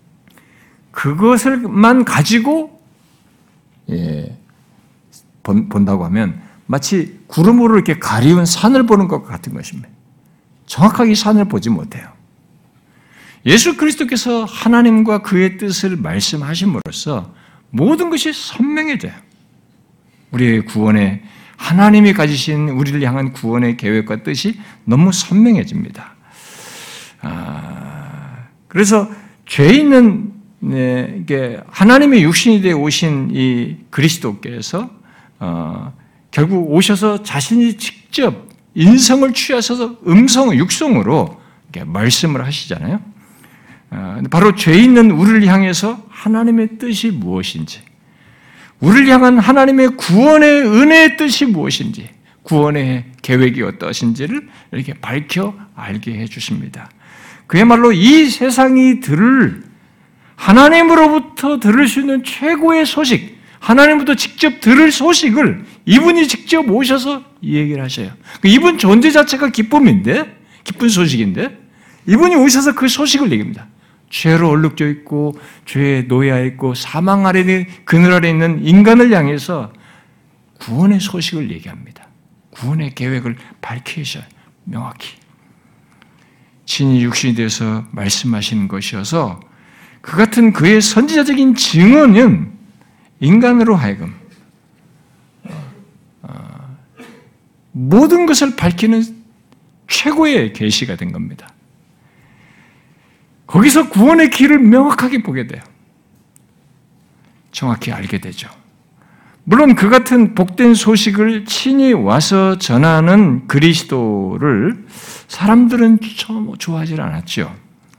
그것을만 가지고 예, 본, 본다고 하면 마치 구름으로 이렇게 가리운 산을 보는 것 같은 것입니다. 정확하게 산을 보지 못해요. 예수 그리스도께서 하나님과 그의 뜻을 말씀하심으로써 모든 것이 선명해져요. 우리의 구원에 하나님이 가지신 우리를 향한 구원의 계획과 뜻이 너무 선명해집니다. 아, 그래서 죄 있는 네, 이게 하나님의 육신이 되어 오신 이 그리스도께서 어, 결국 오셔서 자신이 직접 인성을 취하셔서 음성, 육성으로 이렇게 말씀을 하시잖아요. 어, 바로 죄 있는 우리를 향해서 하나님의 뜻이 무엇인지, 우리를 향한 하나님의 구원의 은혜의 뜻이 무엇인지, 구원의 계획이 어떠신지를 이렇게 밝혀 알게 해주십니다. 그야말로 이 세상이 들을 하나님으로부터 들을 수 있는 최고의 소식, 하나님부터 직접 들을 소식을 이분이 직접 오셔서 이 얘기를 하셔요. 이분 존재 자체가 기쁨인데, 기쁜 소식인데, 이분이 오셔서 그 소식을 얘기합니다. 죄로 얼룩져 있고, 죄에 노예하 있고, 사망 아래, 그늘 아래 있는 인간을 향해서 구원의 소식을 얘기합니다. 구원의 계획을 밝히셔요. 명확히. 친히 육신이 되어서 말씀하시는 것이어서 그 같은 그의 선지자적인 증언은 인간으로 하여금 모든 것을 밝히는 최고의 계시가 된 겁니다. 거기서 구원의 길을 명확하게 보게 돼요. 정확히 알게 되죠. 물론 그 같은 복된 소식을 친히 와서 전하는 그리스도를 사람들은 좋아하지 않았죠.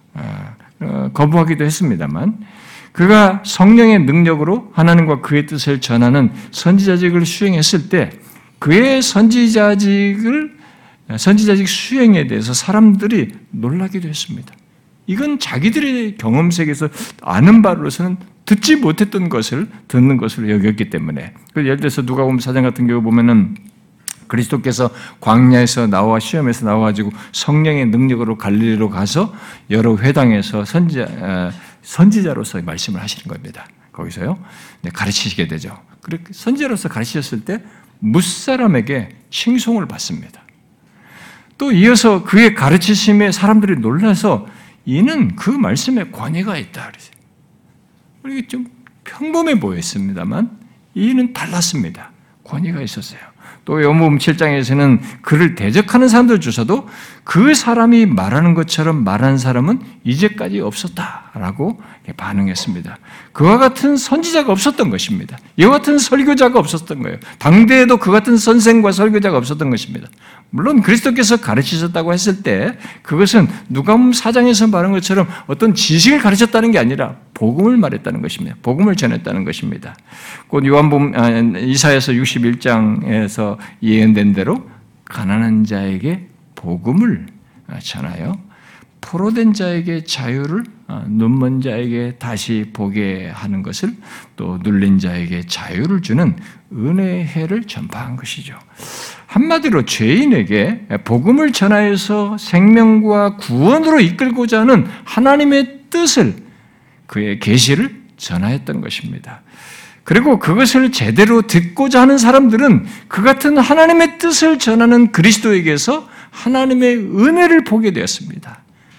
거부하기도 했습니다만 그가 성령의 능력으로 하나님과 그의 뜻을 전하는 선지자직을 수행했을 때 그의 선지자직을 선지자직 수행에 대해서 사람들이 놀라기도 했습니다. 이건 자기들의 경험 세계에서 아는 바로서는 듣지 못했던 것을 듣는 것으로 여겼기 때문에 예를 들어서 누가복음 사 장 같은 경우 보면은 그리스도께서 광야에서 나와 시험에서 나와가지고 성령의 능력으로 갈릴리로 가서 여러 회당에서 선지자, 선지자로서 말씀을 하시는 겁니다. 거기서요. 네, 가르치시게 되죠. 그렇게 선지자로서 가르치셨을 때 무사람에게 칭송을 받습니다. 또 이어서 그의 가르치심에 사람들이 놀라서 이는 그 말씀에 권위가 있다. 그래서 이게 좀 평범해 보였습니다만 이는 달랐습니다. 권위가 있었어요. 또 요한복음 칠 장에서는 그를 대적하는 사람들조차도 그 사람이 말하는 것처럼 말한 사람은 이제까지 없었다라고 반응했습니다. 그와 같은 선지자가 없었던 것입니다. 이와 같은 설교자가 없었던 거예요. 당대에도 그 같은 선생과 설교자가 없었던 것입니다. 물론 그리스도께서 가르치셨다고 했을 때 그것은 누가복음 사 장에서 말한 것처럼 어떤 지식을 가르쳤다는 게 아니라 복음을 말했다는 것입니다. 복음을 전했다는 것입니다. 곧 요한복음 아, 이사야서 육십일 장에서 예언된 대로 가난한 자에게 복음을 전하여 포로된 자에게 자유를, 눈먼 자에게 다시 보게 하는 것을, 또 눌린 자에게 자유를 주는 은혜의 해를 전파한 것이죠. 한마디로 죄인에게 복음을 전하여서 생명과 구원으로 이끌고자 하는 하나님의 뜻을, 그의 계시를 전하였던 것입니다. 그리고 그것을 제대로 듣고자 하는 사람들은 그 같은 하나님의 뜻을 전하는 그리스도에게서 하나님의 은혜를 보게 되었습니다.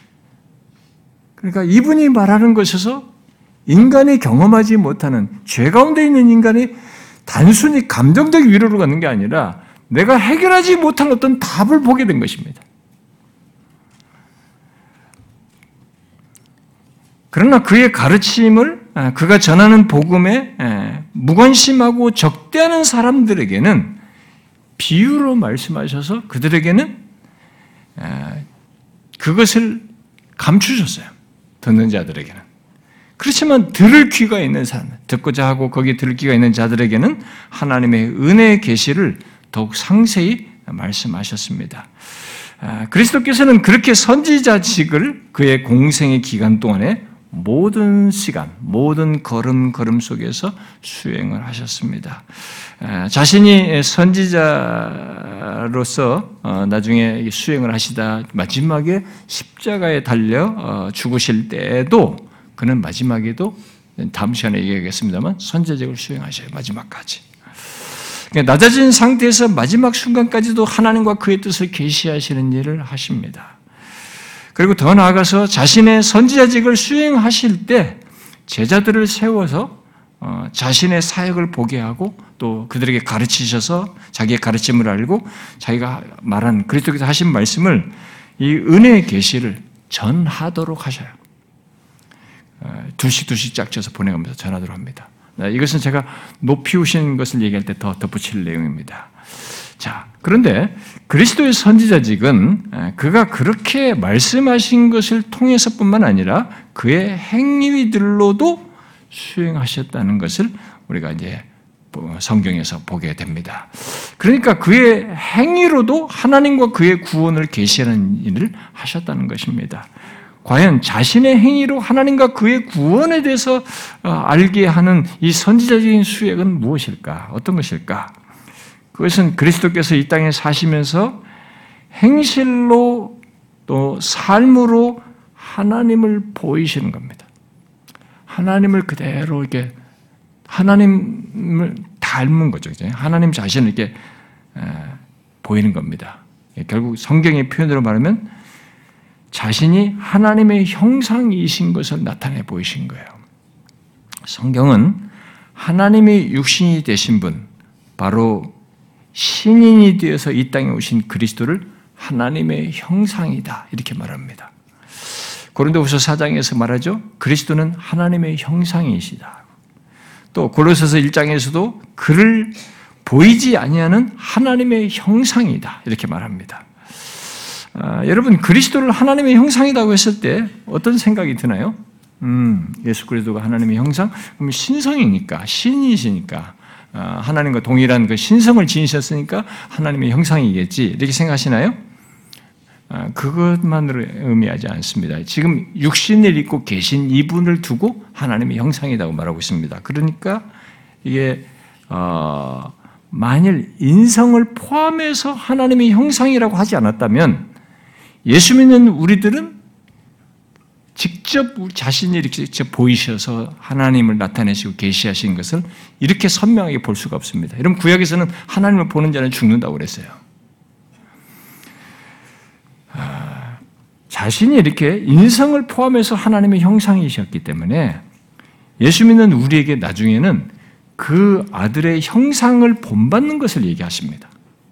그러니까 이분이 말하는 것에서 인간이 경험하지 못하는, 죄 가운데 있는 인간이 단순히 감정적 위로를 갖는 게 아니라 내가 해결하지 못한 어떤 답을 보게 된 것입니다. 그러나 그의 가르침을, 그가 전하는 복음에 무관심하고 적대하는 사람들에게는 비유로 말씀하셔서 그들에게는 그것을 감추셨어요. 듣는 자들에게는. 그렇지만 들을 귀가 있는 사람, 듣고자 하고 거기에 들을 귀가 있는 자들에게는 하나님의 은혜의 계시를 더욱 상세히 말씀하셨습니다. 그리스도께서는 그렇게 선지자직을 그의 공생의 기간 동안에 모든 시간, 모든 걸음 걸음 속에서 수행을 하셨습니다. 자신이 선지자로서 나중에 수행을 하시다 마지막에 십자가에 달려 죽으실 때에도 그는 마지막에도 다음 시간에 얘기하겠습니다만 선지자직을 수행하셔요. 마지막까지. 낮아진 상태에서 마지막 순간까지도 하나님과 그의 뜻을 계시하시는 일을 하십니다. 그리고 더 나아가서 자신의 선지자직을 수행하실 때 제자들을 세워서 자신의 사역을 보게 하고 또 그들에게 가르치셔서 자기의 가르침을 알고 자기가 말한 그리스도께서 하신 말씀을, 이 은혜의 계시를 전하도록 하셔요. 두씩 두씩 짝져서 보내가면서 전하도록 합니다. 이것은 제가 높이 오신 것을 얘기할 때 더 덧붙일 내용입니다. 자, 그런데 그리스도의 선지자직은 그가 그렇게 말씀하신 것을 통해서뿐만 아니라 그의 행위들로도 수행하셨다는 것을 우리가 이제 성경에서 보게 됩니다. 그러니까 그의 행위로도 하나님과 그의 구원을 계시하는 일을 하셨다는 것입니다. 과연 자신의 행위로 하나님과 그의 구원에 대해서 알게 하는 이 선지자적인 수행은 무엇일까? 어떤 것일까? 그것은 그리스도께서 이 땅에 사시면서 행실로 또 삶으로 하나님을 보이시는 겁니다. 하나님을 그대로 이렇게 하나님을 닮은 거죠. 이제 하나님 자신을 이렇게 보이는 겁니다. 결국 성경의 표현으로 말하면 자신이 하나님의 형상이신 것을 나타내 보이신 거예요. 성경은 하나님의 육신이 되신 분, 바로 신인이 되어서 이 땅에 오신 그리스도를 하나님의 형상이다 이렇게 말합니다. 고린도후서 사 장에서 말하죠. 그리스도는 하나님의 형상이시다. 또 골로새서 일 장에서도 그를 보이지 아니하는 하나님의 형상이다 이렇게 말합니다. 아, 여러분 그리스도를 하나님의 형상이라고 했을 때 어떤 생각이 드나요? 음, 예수 그리스도가 하나님의 형상? 그럼 신성이니까, 신이시니까, 아, 하나님과 동일한 그 신성을 지니셨으니까 하나님의 형상이겠지 이렇게 생각하시나요? 아, 그것만으로 의미하지 않습니다. 지금 육신을 입고 계신 이분을 두고 하나님의 형상이라고 말하고 있습니다. 그러니까 이게 어, 만일 인성을 포함해서 하나님의 형상이라고 하지 않았다면 예수 믿는 우리들은 직접 자신이 이렇게 직접 보이셔서 하나님을 나타내시고 계시하신 것을 이렇게 선명하게 볼 수가 없습니다. 이런 구약에서는 하나님을 보는 자는 죽는다고 그랬어요. 아, 자신이 이렇게 인성을 포함해서 하나님의 형상이셨기 때문에 예수 믿는 우리에게 나중에는 그 아들의 형상을 본받는 것을 얘기하십니다.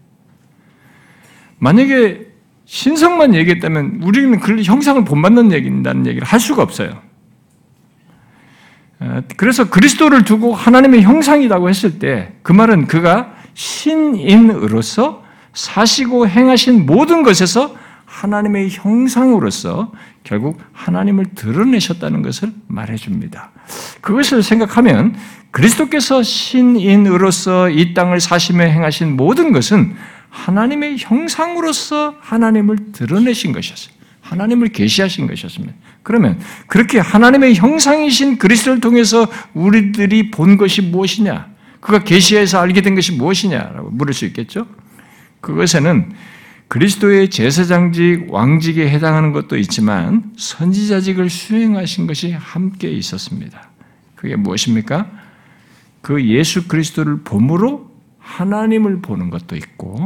만약에 신성만 얘기했다면 우리는 그 형상을 본받는 얘기인다는 얘기를 할 수가 없어요. 그래서 그리스도를 두고 하나님의 형상이라고 했을 때 그 말은 그가 신인으로서 사시고 행하신 모든 것에서 하나님의 형상으로서 결국 하나님을 드러내셨다는 것을 말해줍니다. 그것을 생각하면 그리스도께서 신인으로서 이 땅을 사시며 행하신 모든 것은 하나님의 형상으로서 하나님을 드러내신 것이었어요. 하나님을 계시하신 것이었습니다. 그러면 그렇게 하나님의 형상이신 그리스도를 통해서 우리들이 본 것이 무엇이냐? 그가 계시해서 알게 된 것이 무엇이냐라고 물을 수 있겠죠? 그것에는 그리스도의 제사장직, 왕직에 해당하는 것도 있지만 선지자직을 수행하신 것이 함께 있었습니다. 그게 무엇입니까? 그 예수 그리스도를 봄으로 하나님을 보는 것도 있고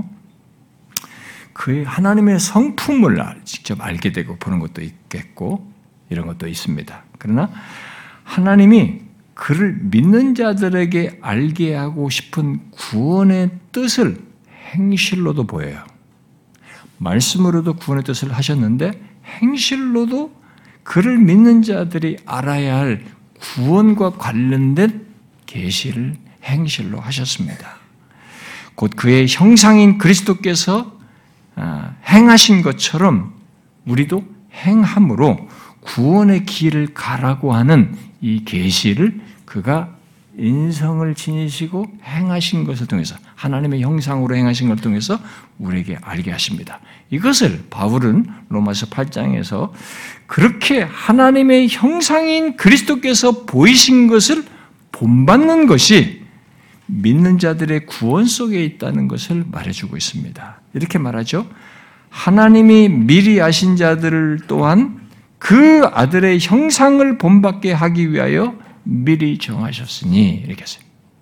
그 하나님의 성품을 직접 알게 되고 보는 것도 있겠고 이런 것도 있습니다. 그러나 하나님이 그를 믿는 자들에게 알게 하고 싶은 구원의 뜻을 행실로도 보여요. 말씀으로도 구원의 뜻을 하셨는데 행실로도 그를 믿는 자들이 알아야 할 구원과 관련된 계시를 행실로 하셨습니다. 곧 그의 형상인 그리스도께서 행하신 것처럼 우리도 행함으로 구원의 길을 가라고 하는 이 계시를 그가 인성을 지니시고 행하신 것을 통해서 하나님의 형상으로 행하신 것을 통해서 우리에게 알게 하십니다. 이것을 바울은 로마서 팔 장에서 그렇게 하나님의 형상인 그리스도께서 보이신 것을 본받는 것이 믿는 자들의 구원 속에 있다는 것을 말해주고 있습니다. 이렇게 말하죠. 하나님이 미리 아신 자들을 또한 그 아들의 형상을 본받게 하기 위하여 미리 정하셨으니 이렇게 했어요.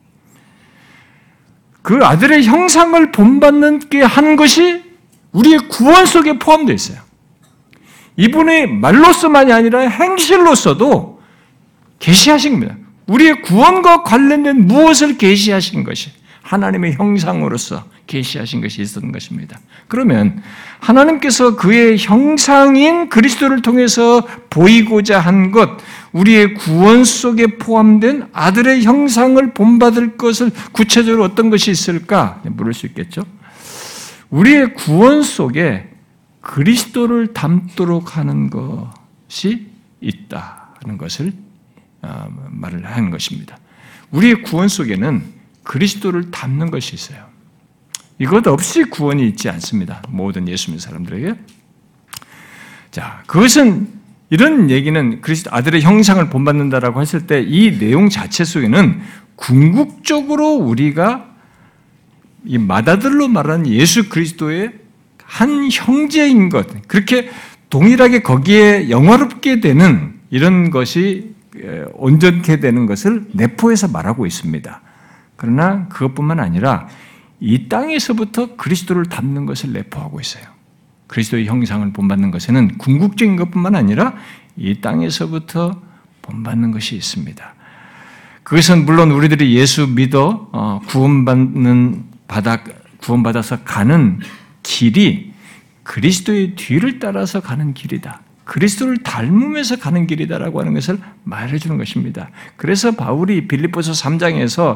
그 아들의 형상을 본받게 한 것이 우리의 구원 속에 포함되어 있어요. 이분의 말로서만이 아니라 행실로서도 계시하신 겁니다. 우리의 구원과 관련된 무엇을 계시하신 것이 하나님의 형상으로서 계시하신 것이 있었던 것입니다. 그러면 하나님께서 그의 형상인 그리스도를 통해서 보이고자 한 것, 우리의 구원 속에 포함된 아들의 형상을 본받을 것을 구체적으로 어떤 것이 있을까 물을 수 있겠죠. 우리의 구원 속에 그리스도를 닮도록 하는 것이 있다는 것을 말을 하는 것입니다. 우리의 구원 속에는 그리스도를 닮는 것이 있어요. 이것 없이 구원이 있지 않습니다. 모든 예수 믿는 사람들에게. 자, 그것은 이런 얘기는 그리스도 아들의 형상을 본받는다라고 했을 때 이 내용 자체 속에는 궁극적으로 우리가 이 맏아들로 말하는 예수 그리스도의 한 형제인 것, 그렇게 동일하게 거기에 영화롭게 되는 이런 것이 온전케 되는 것을 내포해서 말하고 있습니다. 그러나 그것뿐만 아니라 이 땅에서부터 그리스도를 닮는 것을 내포하고 있어요. 그리스도의 형상을 본받는 것에는 궁극적인 것뿐만 아니라 이 땅에서부터 본받는 것이 있습니다. 그것은 물론 우리들이 예수 믿어 구원받는 받아 구원받아서 가는 길이 그리스도의 뒤를 따라서 가는 길이다. 그리스도를 닮으면서 가는 길이다라고 하는 것을 말해주는 것입니다. 그래서 바울이 빌립보서 삼 장에서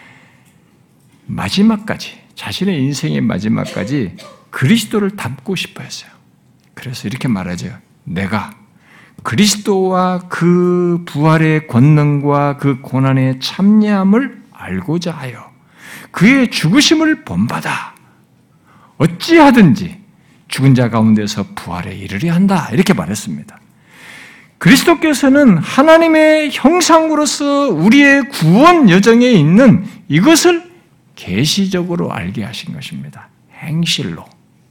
마지막까지 자신의 인생의 마지막까지 그리스도를 닮고 싶어 했어요. 그래서 이렇게 말하죠. 내가 그리스도와 그 부활의 권능과 그 고난의 참여함을 알고자 하여 그의 죽으심을 본받아 어찌하든지 죽은 자 가운데서 부활에 이르려 한다. 이렇게 말했습니다. 그리스도께서는 하나님의 형상으로서 우리의 구원 여정에 있는 이것을 계시적으로 알게 하신 것입니다. 행실로.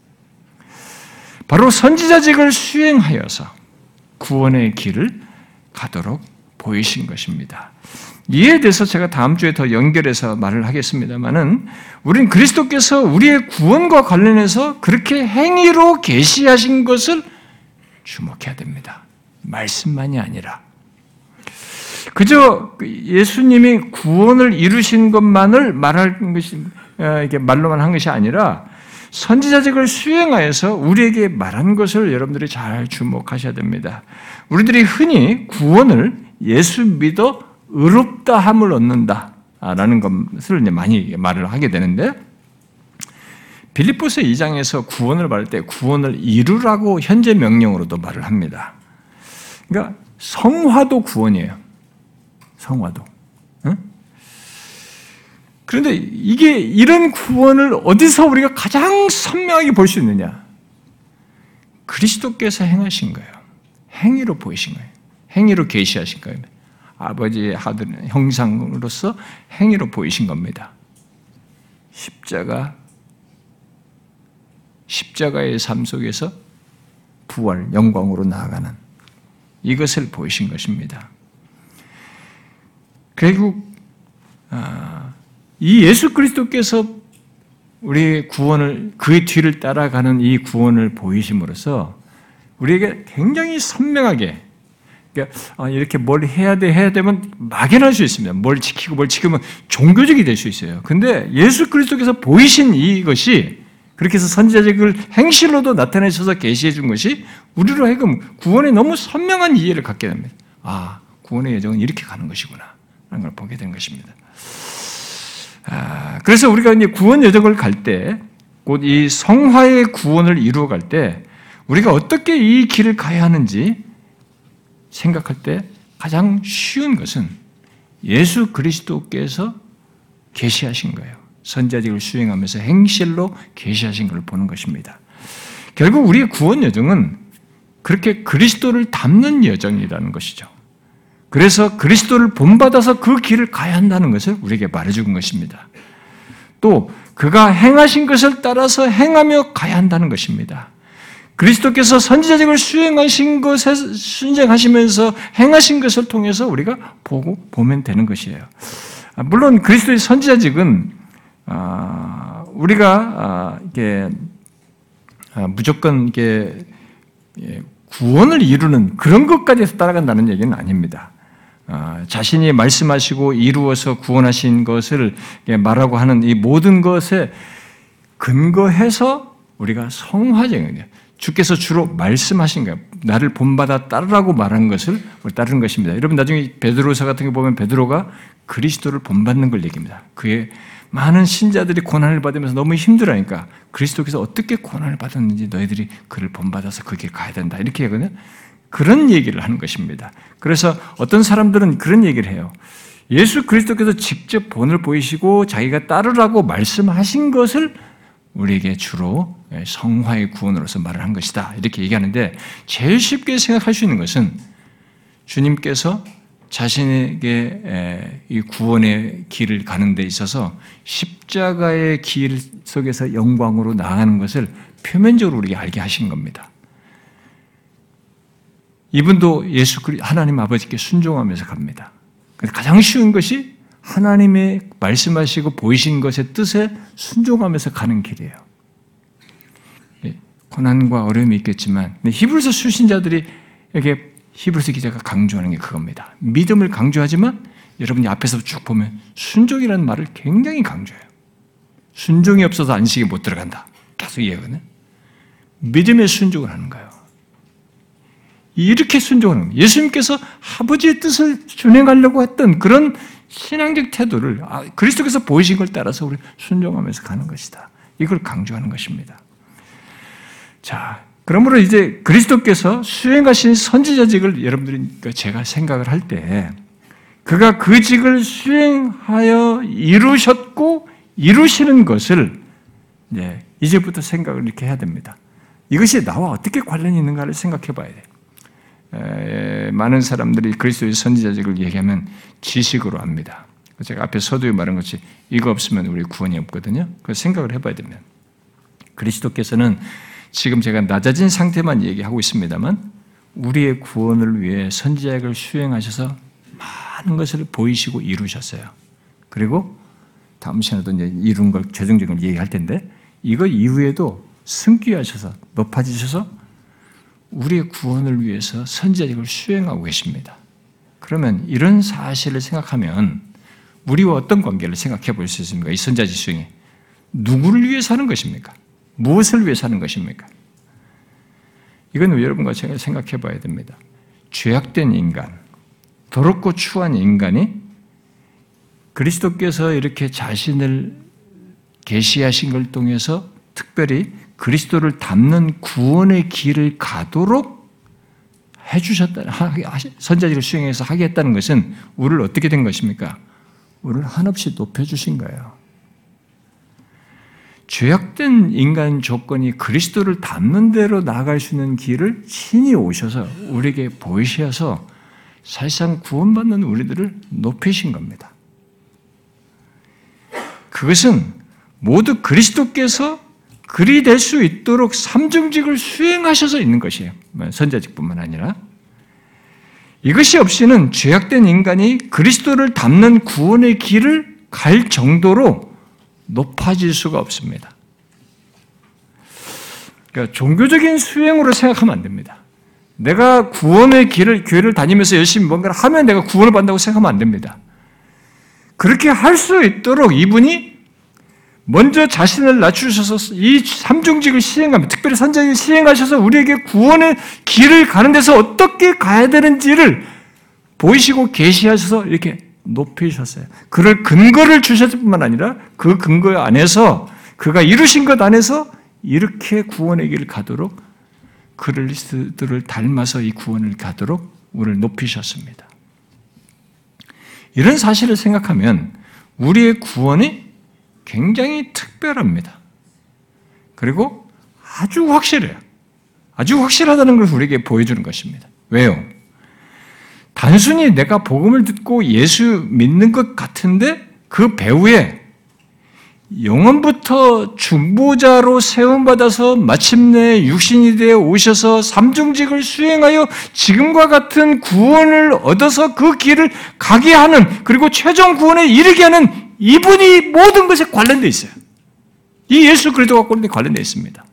바로 선지자직을 수행하여서 구원의 길을 가도록 보이신 것입니다. 이에 대해서 제가 다음 주에 더 연결해서 말을 하겠습니다만은 우리는 그리스도께서 우리의 구원과 관련해서 그렇게 행위로 계시하신 것을 주목해야 됩니다. 말씀만이 아니라 그저 예수님이 구원을 이루신 것만을 말할 것이 이게 말로만 한 것이 아니라 선지자직을 수행하여서 우리에게 말한 것을 여러분들이 잘 주목하셔야 됩니다. 우리들이 흔히 구원을 예수 믿어 의롭다함을 얻는다라는 것을 많이 말을 하게 되는데, 빌립보서 이 장에서 구원을 말할 때 구원을 이루라고 현재 명령으로도 말을 합니다. 그러니까 성화도 구원이에요. 성화도. 응? 그런데 이게 이런 구원을 어디서 우리가 가장 선명하게 볼 수 있느냐? 그리스도께서 행하신 거예요. 행위로 보이신 거예요. 행위로 계시하신 거예요. 아버지의 아들 형상으로서 행위로 보이신 겁니다. 십자가, 십자가의 삶 속에서 부활, 영광으로 나아가는 이것을 보이신 것입니다. 결국 이 예수 그리스도께서 우리의 구원을, 그의 뒤를 따라가는 이 구원을 보이심으로써 우리에게 굉장히 선명하게, 그러니까 이렇게 뭘 해야 돼, 해야 되면 막연할 수 있습니다. 뭘 지키고 뭘 지키면 종교적이 될 수 있어요. 근데 예수 그리스도께서 보이신 이것이, 그렇게 해서 선지자직을 행실로도 나타내셔서 계시해 준 것이 우리로 하여금 구원에 너무 선명한 이해를 갖게 됩니다. 아, 구원의 여정은 이렇게 가는 것이구나 라는 걸 보게 된 것입니다. 아, 그래서 우리가 이제 구원 여정을 갈 때, 곧 이 성화의 구원을 이루어 갈 때 우리가 어떻게 이 길을 가야 하는지 생각할 때 가장 쉬운 것은 예수 그리스도께서 계시하신 거예요. 선지자직을 수행하면서 행실로 계시하신 것을 보는 것입니다. 결국 우리의 구원 여정은 그렇게 그리스도를 닮는 여정이라는 것이죠. 그래서 그리스도를 본받아서 그 길을 가야 한다는 것을 우리에게 말해준 것입니다. 또 그가 행하신 것을 따라서 행하며 가야 한다는 것입니다. 그리스도께서 선지자직을 수행하신 것에 순종하시면서 행하신 것을 통해서 우리가 보고 보면 되는 것이에요. 물론 그리스도의 선지자직은 우리가 이게 무조건 이게 구원을 이루는 그런 것까지 해서 따라간다는 얘기는 아닙니다. 자신이 말씀하시고 이루어서 구원하신 것을 말하고 하는 이 모든 것에 근거해서 우리가 성화적이에요. 주께서 주로 말씀하신 거예요. 나를 본받아 따르라고 말한 것을 따르는 것입니다. 여러분 나중에 베드로서 같은 거 보면 베드로가 그리스도를 본받는 걸 얘기합니다. 그의 많은 신자들이 고난을 받으면서 너무 힘들어하니까 그리스도께서 어떻게 고난을 받았는지 너희들이 그를 본받아서 그 길 가야 된다. 이렇게 하거든요. 그런 얘기를 하는 것입니다. 그래서 어떤 사람들은 그런 얘기를 해요. 예수 그리스도께서 직접 본을 보이시고 자기가 따르라고 말씀하신 것을 우리에게 주로 성화의 구원으로서 말을 한 것이다. 이렇게 얘기하는데 제일 쉽게 생각할 수 있는 것은 주님께서 자신에게 이 구원의 길을 가는 데 있어서 십자가의 길 속에서 영광으로 나아가는 것을 표면적으로 우리에게 알게 하신 겁니다. 이분도 예수 그리스도 하나님 아버지께 순종하면서 갑니다. 가장 쉬운 것이 하나님의 말씀하시고 보이신 것의 뜻에 순종하면서 가는 길이에요. 고난과 어려움이 있겠지만 히브리서 수신자들이 이렇게 히브리서 기자가 강조하는 게 그겁니다. 믿음을 강조하지만 여러분이 앞에서 쭉 보면 순종이라는 말을 굉장히 강조해요. 순종이 없어서 안식에 못 들어간다. 계속 얘기하거든요. 믿음의 순종을 하는 거예요. 이렇게 순종하는 거예요. 예수님께서 아버지의 뜻을 준행하려고 했던 그런 신앙적 태도를 그리스도께서 보이신 걸 따라서 우리 순종하면서 가는 것이다. 이걸 강조하는 것입니다. 자, 그러므로 이제 그리스도께서 수행하신 선지자직을 여러분들이 제가 생각을 할 때 그가 그 직을 수행하여 이루셨고 이루시는 것을 이제 이제부터 생각을 이렇게 해야 됩니다. 이것이 나와 어떻게 관련이 있는가를 생각해 봐야 돼요. 에, 많은 사람들이 그리스도의 선지자직을 얘기하면 지식으로 합니다. 제가 앞에 서두에 말한 것이 이거 없으면 우리 구원이 없거든요. 그 생각을 해봐야 됩니다. 그리스도께서는 지금 제가 낮아진 상태만 얘기하고 있습니다만 우리의 구원을 위해 선지자직을 수행하셔서 많은 것을 보이시고 이루셨어요. 그리고 다음 시간에도 이제 이룬 걸 최종적인 걸 얘기할 텐데 이거 이후에도 승귀하셔서 높아지셔서 우리의 구원을 위해서 선지자직을 수행하고 계십니다. 그러면 이런 사실을 생각하면 우리와 어떤 관계를 생각해 볼 수 있습니까? 이 선지자직 수행이 누구를 위해서 하는 것입니까? 무엇을 위해서 하는 것입니까? 이건 여러분과 제가 생각해 봐야 됩니다. 죄악된 인간, 더럽고 추한 인간이 그리스도께서 이렇게 자신을 계시하신 걸 통해서 특별히 그리스도를 닮는 구원의 길을 가도록 해주셨다, 선자직을 수행해서 하게 했다는 것은 우리를 어떻게 된 것입니까? 우리를 한없이 높여주신 거예요. 죄악된 인간 조건이 그리스도를 닮는 대로 나아갈 수 있는 길을 친히 오셔서 우리에게 보이셔서 사실상 구원받는 우리들을 높이신 겁니다. 그것은 모두 그리스도께서 그리 될 수 있도록 삼중직을 수행하셔서 있는 것이에요. 선자직뿐만 아니라. 이것이 없이는 죄악된 인간이 그리스도를 닮는 구원의 길을 갈 정도로 높아질 수가 없습니다. 그러니까 종교적인 수행으로 생각하면 안 됩니다. 내가 구원의 길을, 교회를 다니면서 열심히 뭔가를 하면 내가 구원을 받는다고 생각하면 안 됩니다. 그렇게 할 수 있도록 이분이 먼저 자신을 낮추셔서 이 삼중직을 시행하며 특별히 선자직을 시행하셔서 우리에게 구원의 길을 가는 데서 어떻게 가야 되는지를 보이시고 계시하셔서 이렇게 높이셨어요. 그럴 근거를 주셨을 뿐만 아니라 그 근거 안에서 그가 이루신 것 안에서 이렇게 구원의 길을 가도록 그리스도를 닮아서 이 구원을 가도록 우리를 높이셨습니다. 이런 사실을 생각하면 우리의 구원이 굉장히 특별합니다. 그리고 아주 확실해요. 아주 확실하다는 걸 우리에게 보여주는 것입니다. 왜요? 단순히 내가 복음을 듣고 예수 믿는 것 같은데 그 배후에 영원부터 중보자로 세움받아서 마침내 육신이 되어 오셔서 삼중직을 수행하여 지금과 같은 구원을 얻어서 그 길을 가게 하는, 그리고 최종 구원에 이르게 하는 이분이 모든 것에 관련되어 있어요. 이 예수 그리스도와 관련되어 있습니다.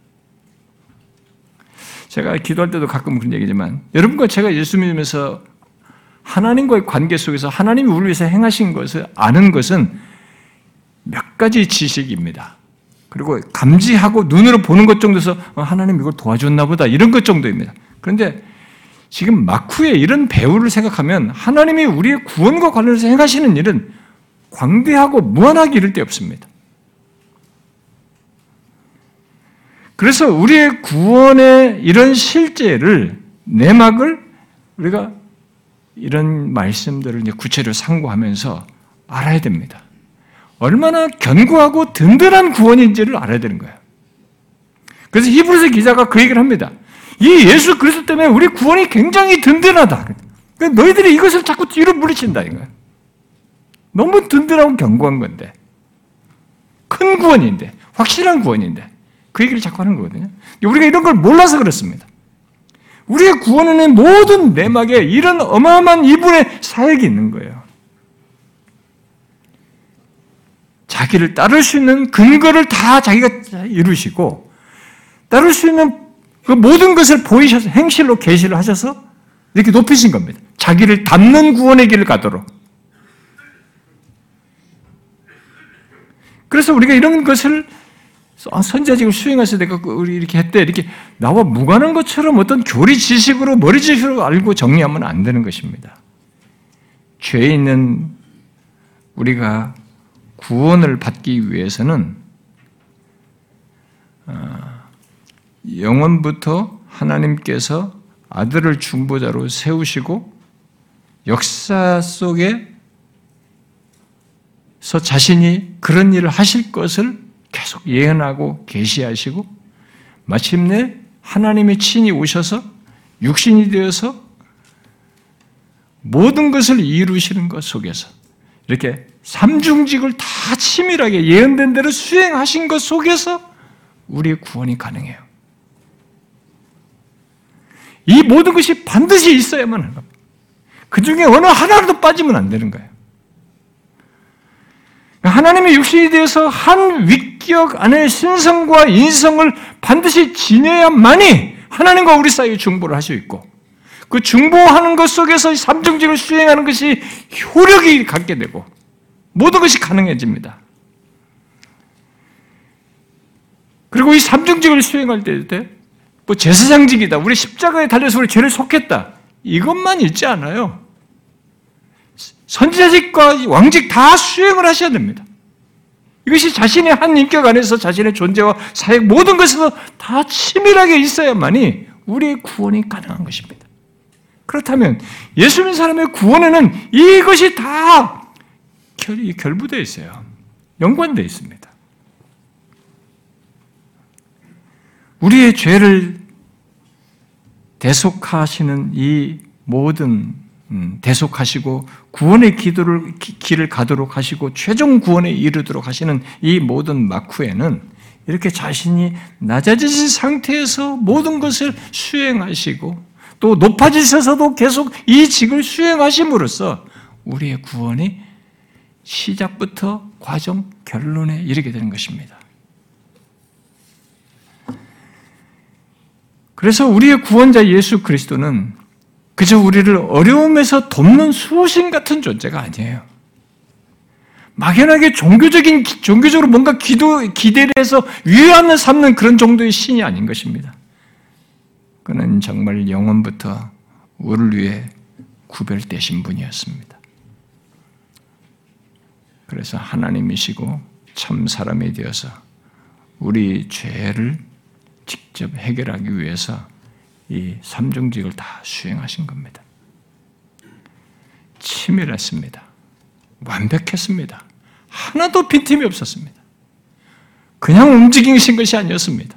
제가 기도할 때도 가끔 그런 얘기지만 여러분과 제가 예수 믿으면서 하나님과의 관계 속에서 하나님이 우리를 위해서 행하신 것을 아는 것은 몇 가지 지식입니다. 그리고 감지하고 눈으로 보는 것 정도에서 하나님 이걸 도와줬나 보다 이런 것 정도입니다. 그런데 지금 마쿠의 이런 배후를 생각하면 하나님이 우리의 구원과 관련해서 행하시는 일은 광대하고 무한하게 이를 데 없습니다. 그래서 우리의 구원의 이런 실제를, 내막을 우리가 이런 말씀들을 이제 구체적으로 상고하면서 알아야 됩니다. 얼마나 견고하고 든든한 구원인지를 알아야 되는 거예요. 그래서 히브리서 기자가 그 얘기를 합니다. 이 예수 그리스도 때문에 우리 구원이 굉장히 든든하다. 그러니까 너희들이 이것을 자꾸 뒤로 물리친다 이거예요. 너무 든든하고 견고한 건데, 큰 구원인데, 확실한 구원인데 그 얘기를 자꾸 하는 거거든요. 우리가 이런 걸 몰라서 그렇습니다. 우리의 구원에는 모든 내막에 이런 어마어마한 이분의 사역이 있는 거예요. 자기를 따를 수 있는 근거를 다 자기가 이루시고 따를 수 있는 그 모든 것을 보이셔서 행실로 계시를 하셔서 이렇게 높이신 겁니다. 자기를 닮는 구원의 길을 가도록. 그래서 우리가 이런 것을 선자직을 수행해서 내가 우리 이렇게 했대 이렇게 나와 무관한 것처럼 어떤 교리 지식으로 머리 지식으로 알고 정리하면 안 되는 것입니다. 죄에 있는 우리가 구원을 받기 위해서는 영원부터 하나님께서 아들을 중보자로 세우시고 역사 속에서 자신이 그런 일을 하실 것을 계속 예언하고 계시하시고 마침내 하나님이 친히 오셔서 육신이 되어서 모든 것을 이루시는 것 속에서 이렇게 삼중직을 다 치밀하게 예언된 대로 수행하신 것 속에서 우리의 구원이 가능해요. 이 모든 것이 반드시 있어야만 하는 겁니다. 그 중에 어느 하나라도 빠지면 안 되는 거예요. 하나님의 육신이 되어서 한 위격 안에 신성과 인성을 반드시 지내야만이 하나님과 우리 사이에 중보를 할 수 있고 그 중보하는 것 속에서 삼중직을 수행하는 것이 효력이 갖게 되고 모든 것이 가능해집니다. 그리고 이 삼중직을 수행할 때, 뭐 제사장직이다, 우리 십자가에 달려서 우리 죄를 속했다, 이것만 있지 않아요. 선지자직과 왕직 다 수행을 하셔야 됩니다. 이것이 자신의 한 인격 안에서 자신의 존재와 사역 모든 것에서 다 치밀하게 있어야만이 우리의 구원이 가능한 것입니다. 그렇다면 예수 믿는 사람의 구원에는 이것이 다 결, 결부되어 있어요. 연관되어 있습니다. 우리의 죄를 대속하시는 이 모든 음, 대속하시고 구원의 기도를, 기, 길을 가도록 하시고 최종 구원에 이르도록 하시는 이 모든 막후에는 이렇게 자신이 낮아지신 상태에서 모든 것을 수행하시고 또 높아지셔서도 계속 이 직을 수행하심으로써 우리의 구원이 시작부터 과정, 결론에 이르게 되는 것입니다. 그래서 우리의 구원자 예수 그리스도는 그저 우리를 어려움에서 돕는 수호신 같은 존재가 아니에요. 막연하게 종교적인, 종교적으로 뭔가 기도, 기대를 해서 위안을 삼는 그런 정도의 신이 아닌 것입니다. 그는 정말 영원부터 우리를 위해 구별되신 분이었습니다. 그래서 하나님이시고 참 사람이 되어서 우리 죄를 직접 해결하기 위해서 이 삼중직을 다 수행하신 겁니다. 치밀했습니다. 완벽했습니다. 하나도 빈틈이 없었습니다. 그냥 움직이신 것이 아니었습니다.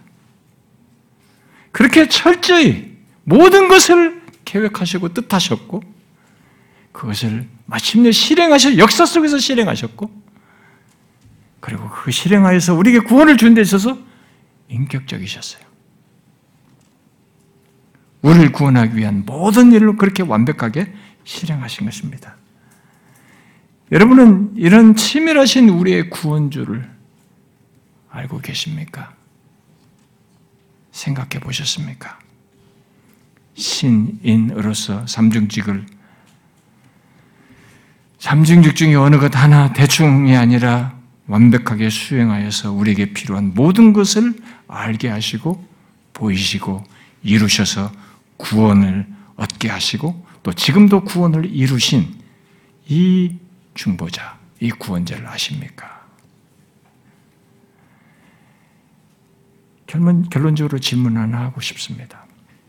그렇게 철저히 모든 것을 계획하시고 뜻하셨고 그것을 마침내 실행하셔 역사 속에서 실행하셨고 그리고 그 실행하여서 우리에게 구원을 준 데 있어서 인격적이셨어요. 우리를 구원하기 위한 모든 일로 그렇게 완벽하게 실행하신 것입니다. 여러분은 이런 치밀하신 우리의 구원주를 알고 계십니까? 생각해 보셨습니까? 신인으로서 삼중직을 삼중직 중에 어느 것 하나 대충이 아니라 완벽하게 수행하여서 우리에게 필요한 모든 것을 알게 하시고 보이시고 이루셔서 구원을 얻게 하시고 또 지금도 구원을 이루신 이 중보자, 이 구원자를 아십니까? 결론, 결론적으로 질문 하나 하고 싶습니다.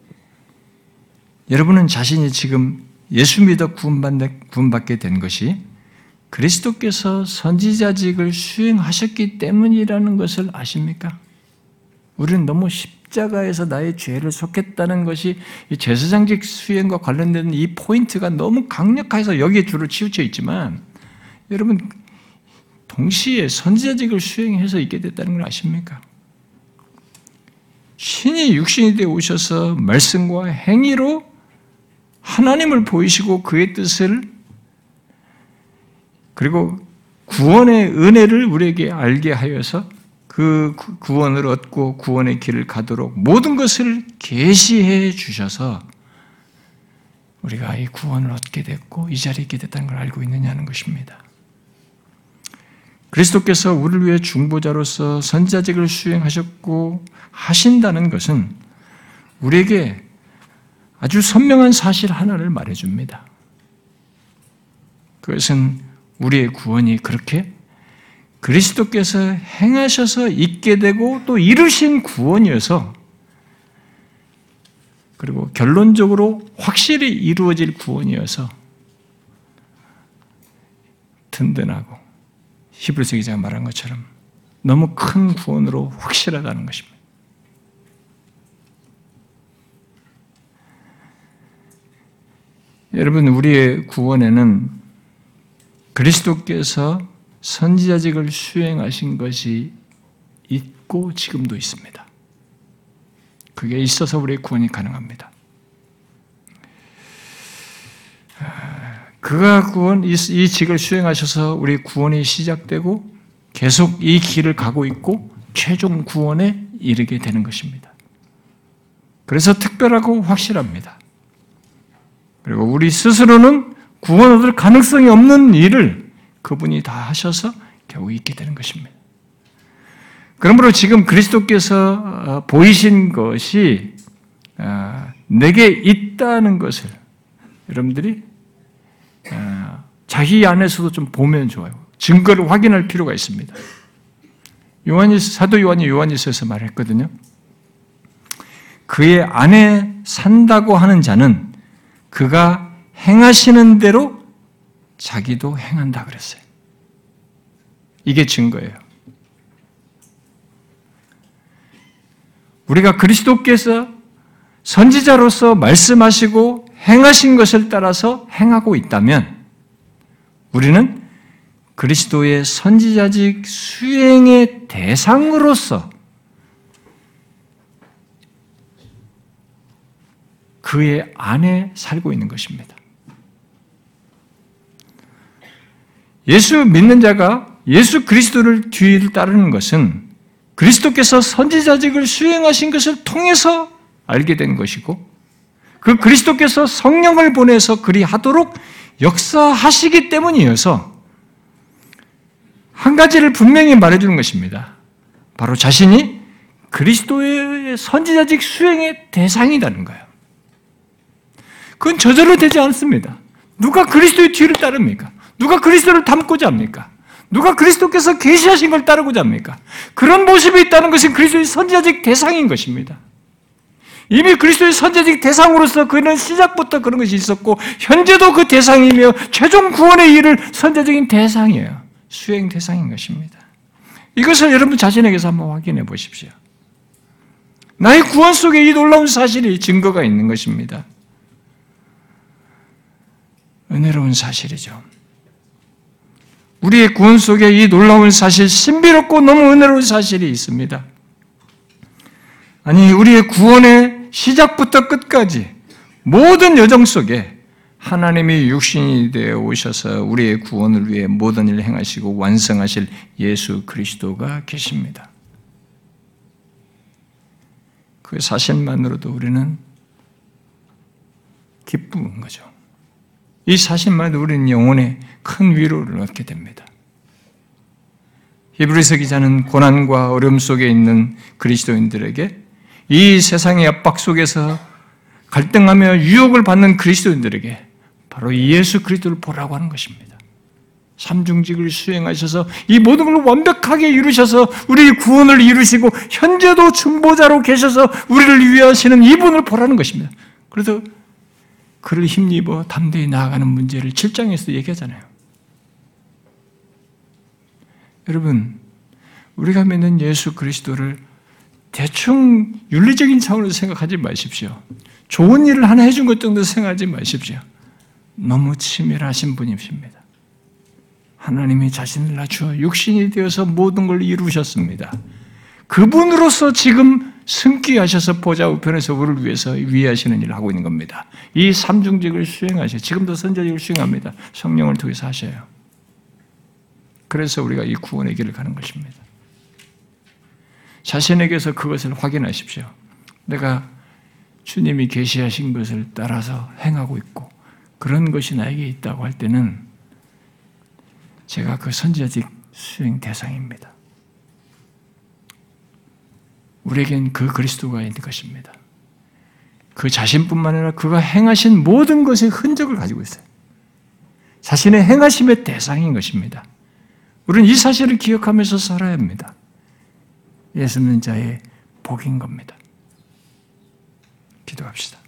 여러분은 자신이 지금 예수 믿어 구원받게 된 것이 그리스도께서 선지자직을 수행하셨기 때문이라는 것을 아십니까? 우리는 너무 십자가에서 나의 죄를 속했다는 것이 제사장직 수행과 관련된 이 포인트가 너무 강력해서 여기에 주로 치우쳐 있지만 여러분 동시에 선지자직을 수행해서 있게 됐다는 걸 아십니까? 신이 육신이 되어 오셔서 말씀과 행위로 하나님을 보이시고 그의 뜻을 그리고 구원의 은혜를 우리에게 알게 하여서 그 구원을 얻고 구원의 길을 가도록 모든 것을 계시해 주셔서 우리가 이 구원을 얻게 됐고 이 자리에 있게 됐다는 걸 알고 있느냐는 것입니다. 그리스도께서 우리를 위해 중보자로서 선지자직을 수행하셨고 하신다는 것은 우리에게 아주 선명한 사실 하나를 말해줍니다. 그것은 우리의 구원이 그렇게 그리스도께서 행하셔서 있게 되고 또 이루신 구원이어서 그리고 결론적으로 확실히 이루어질 구원이어서 든든하고 히브리서 기자가 말한 것처럼 너무 큰 구원으로 확실하다는 것입니다. 여러분, 우리의 구원에는 그리스도께서 선지자직을 수행하신 것이 있고 지금도 있습니다. 그게 있어서 우리의 구원이 가능합니다. 그가 구원, 이, 이 직을 수행하셔서 우리 구원이 시작되고 계속 이 길을 가고 있고 최종 구원에 이르게 되는 것입니다. 그래서 특별하고 확실합니다. 그리고 우리 스스로는 구원 얻을 가능성이 없는 일을 그분이 다 하셔서 겨우 있게 되는 것입니다. 그러므로 지금 그리스도께서 보이신 것이 내게 있다는 것을 여러분들이 자기 안에서도 좀 보면 좋아요. 증거를 확인할 필요가 있습니다. 요한이 사도 요한이 요한일서에서 말했거든요. 그의 안에 산다고 하는 자는 그가 행하시는 대로 자기도 행한다 그랬어요. 이게 증거예요. 우리가 그리스도께서 선지자로서 말씀하시고 행하신 것을 따라서 행하고 있다면 우리는 그리스도의 선지자직 수행의 대상으로서 그의 안에 살고 있는 것입니다. 예수 믿는 자가 예수 그리스도를 뒤를 따르는 것은 그리스도께서 선지자직을 수행하신 것을 통해서 알게 된 것이고 그 그리스도께서 성령을 보내서 그리하도록 역사하시기 때문이어서 한 가지를 분명히 말해주는 것입니다. 바로 자신이 그리스도의 선지자직 수행의 대상이라는 거예요. 그건 저절로 되지 않습니다. 누가 그리스도의 뒤를 따릅니까? 누가 그리스도를 닮고자 합니까? 누가 그리스도께서 계시하신 걸 따르고자 합니까? 그런 모습이 있다는 것은 그리스도의 선지자직 대상인 것입니다. 이미 그리스도의 선지자직 대상으로서 그는 시작부터 그런 것이 있었고 현재도 그 대상이며 최종 구원의 일을 선지자적인 대상이에요. 수행 대상인 것입니다. 이것을 여러분 자신에게서 한번 확인해 보십시오. 나의 구원 속에 이 놀라운 사실이 증거가 있는 것입니다. 은혜로운 사실이죠. 우리의 구원 속에 이 놀라운 사실, 신비롭고 너무 은혜로운 사실이 있습니다. 아니, 우리의 구원의 시작부터 끝까지 모든 여정 속에 하나님이 육신이 되어 오셔서 우리의 구원을 위해 모든 일을 행하시고 완성하실 예수 그리스도가 계십니다. 그 사실만으로도 우리는 기쁜 거죠. 이 사실만으로 우리는 영혼에 큰 위로를 얻게 됩니다. 히브리서 기자는 고난과 어려움 속에 있는 그리스도인들에게 이 세상의 압박 속에서 갈등하며 유혹을 받는 그리스도인들에게 바로 예수 그리스도를 보라고 하는 것입니다. 삼중직을 수행하셔서 이 모든 걸 완벽하게 이루셔서 우리의 구원을 이루시고 현재도 중보자로 계셔서 우리를 위하시는 이분을 보라는 것입니다. 그래서 그를 힘입어 담대히 나아가는 문제를 칠 장에서 얘기하잖아요. 여러분, 우리가 믿는 예수 그리스도를 대충 윤리적인 차원에서 생각하지 마십시오. 좋은 일을 하나 해준 것 정도 생각하지 마십시오. 너무 치밀하신 분이십니다. 하나님이 자신을 낮추어 육신이 되어서 모든 걸 이루셨습니다. 그분으로서 지금 승귀하셔서 보좌 우편에서 우리를 위해서 위하시는 일을 하고 있는 겁니다. 이 삼중직을 수행하셔. 지금도 선지자직을 수행합니다. 성령을 통해서 하셔요. 그래서 우리가 이 구원의 길을 가는 것입니다. 자신에게서 그것을 확인하십시오. 내가 주님이 계시하신 것을 따라서 행하고 있고 그런 것이 나에게 있다고 할 때는 제가 그 선지자직 수행 대상입니다. 우리에겐 그 그리스도가 있는 것입니다. 그 자신뿐만 아니라 그가 행하신 모든 것의 흔적을 가지고 있어요. 자신의 행하심의 대상인 것입니다. 우리는 이 사실을 기억하면서 살아야 합니다. 예수 믿는 자의 복인 겁니다. 기도합시다.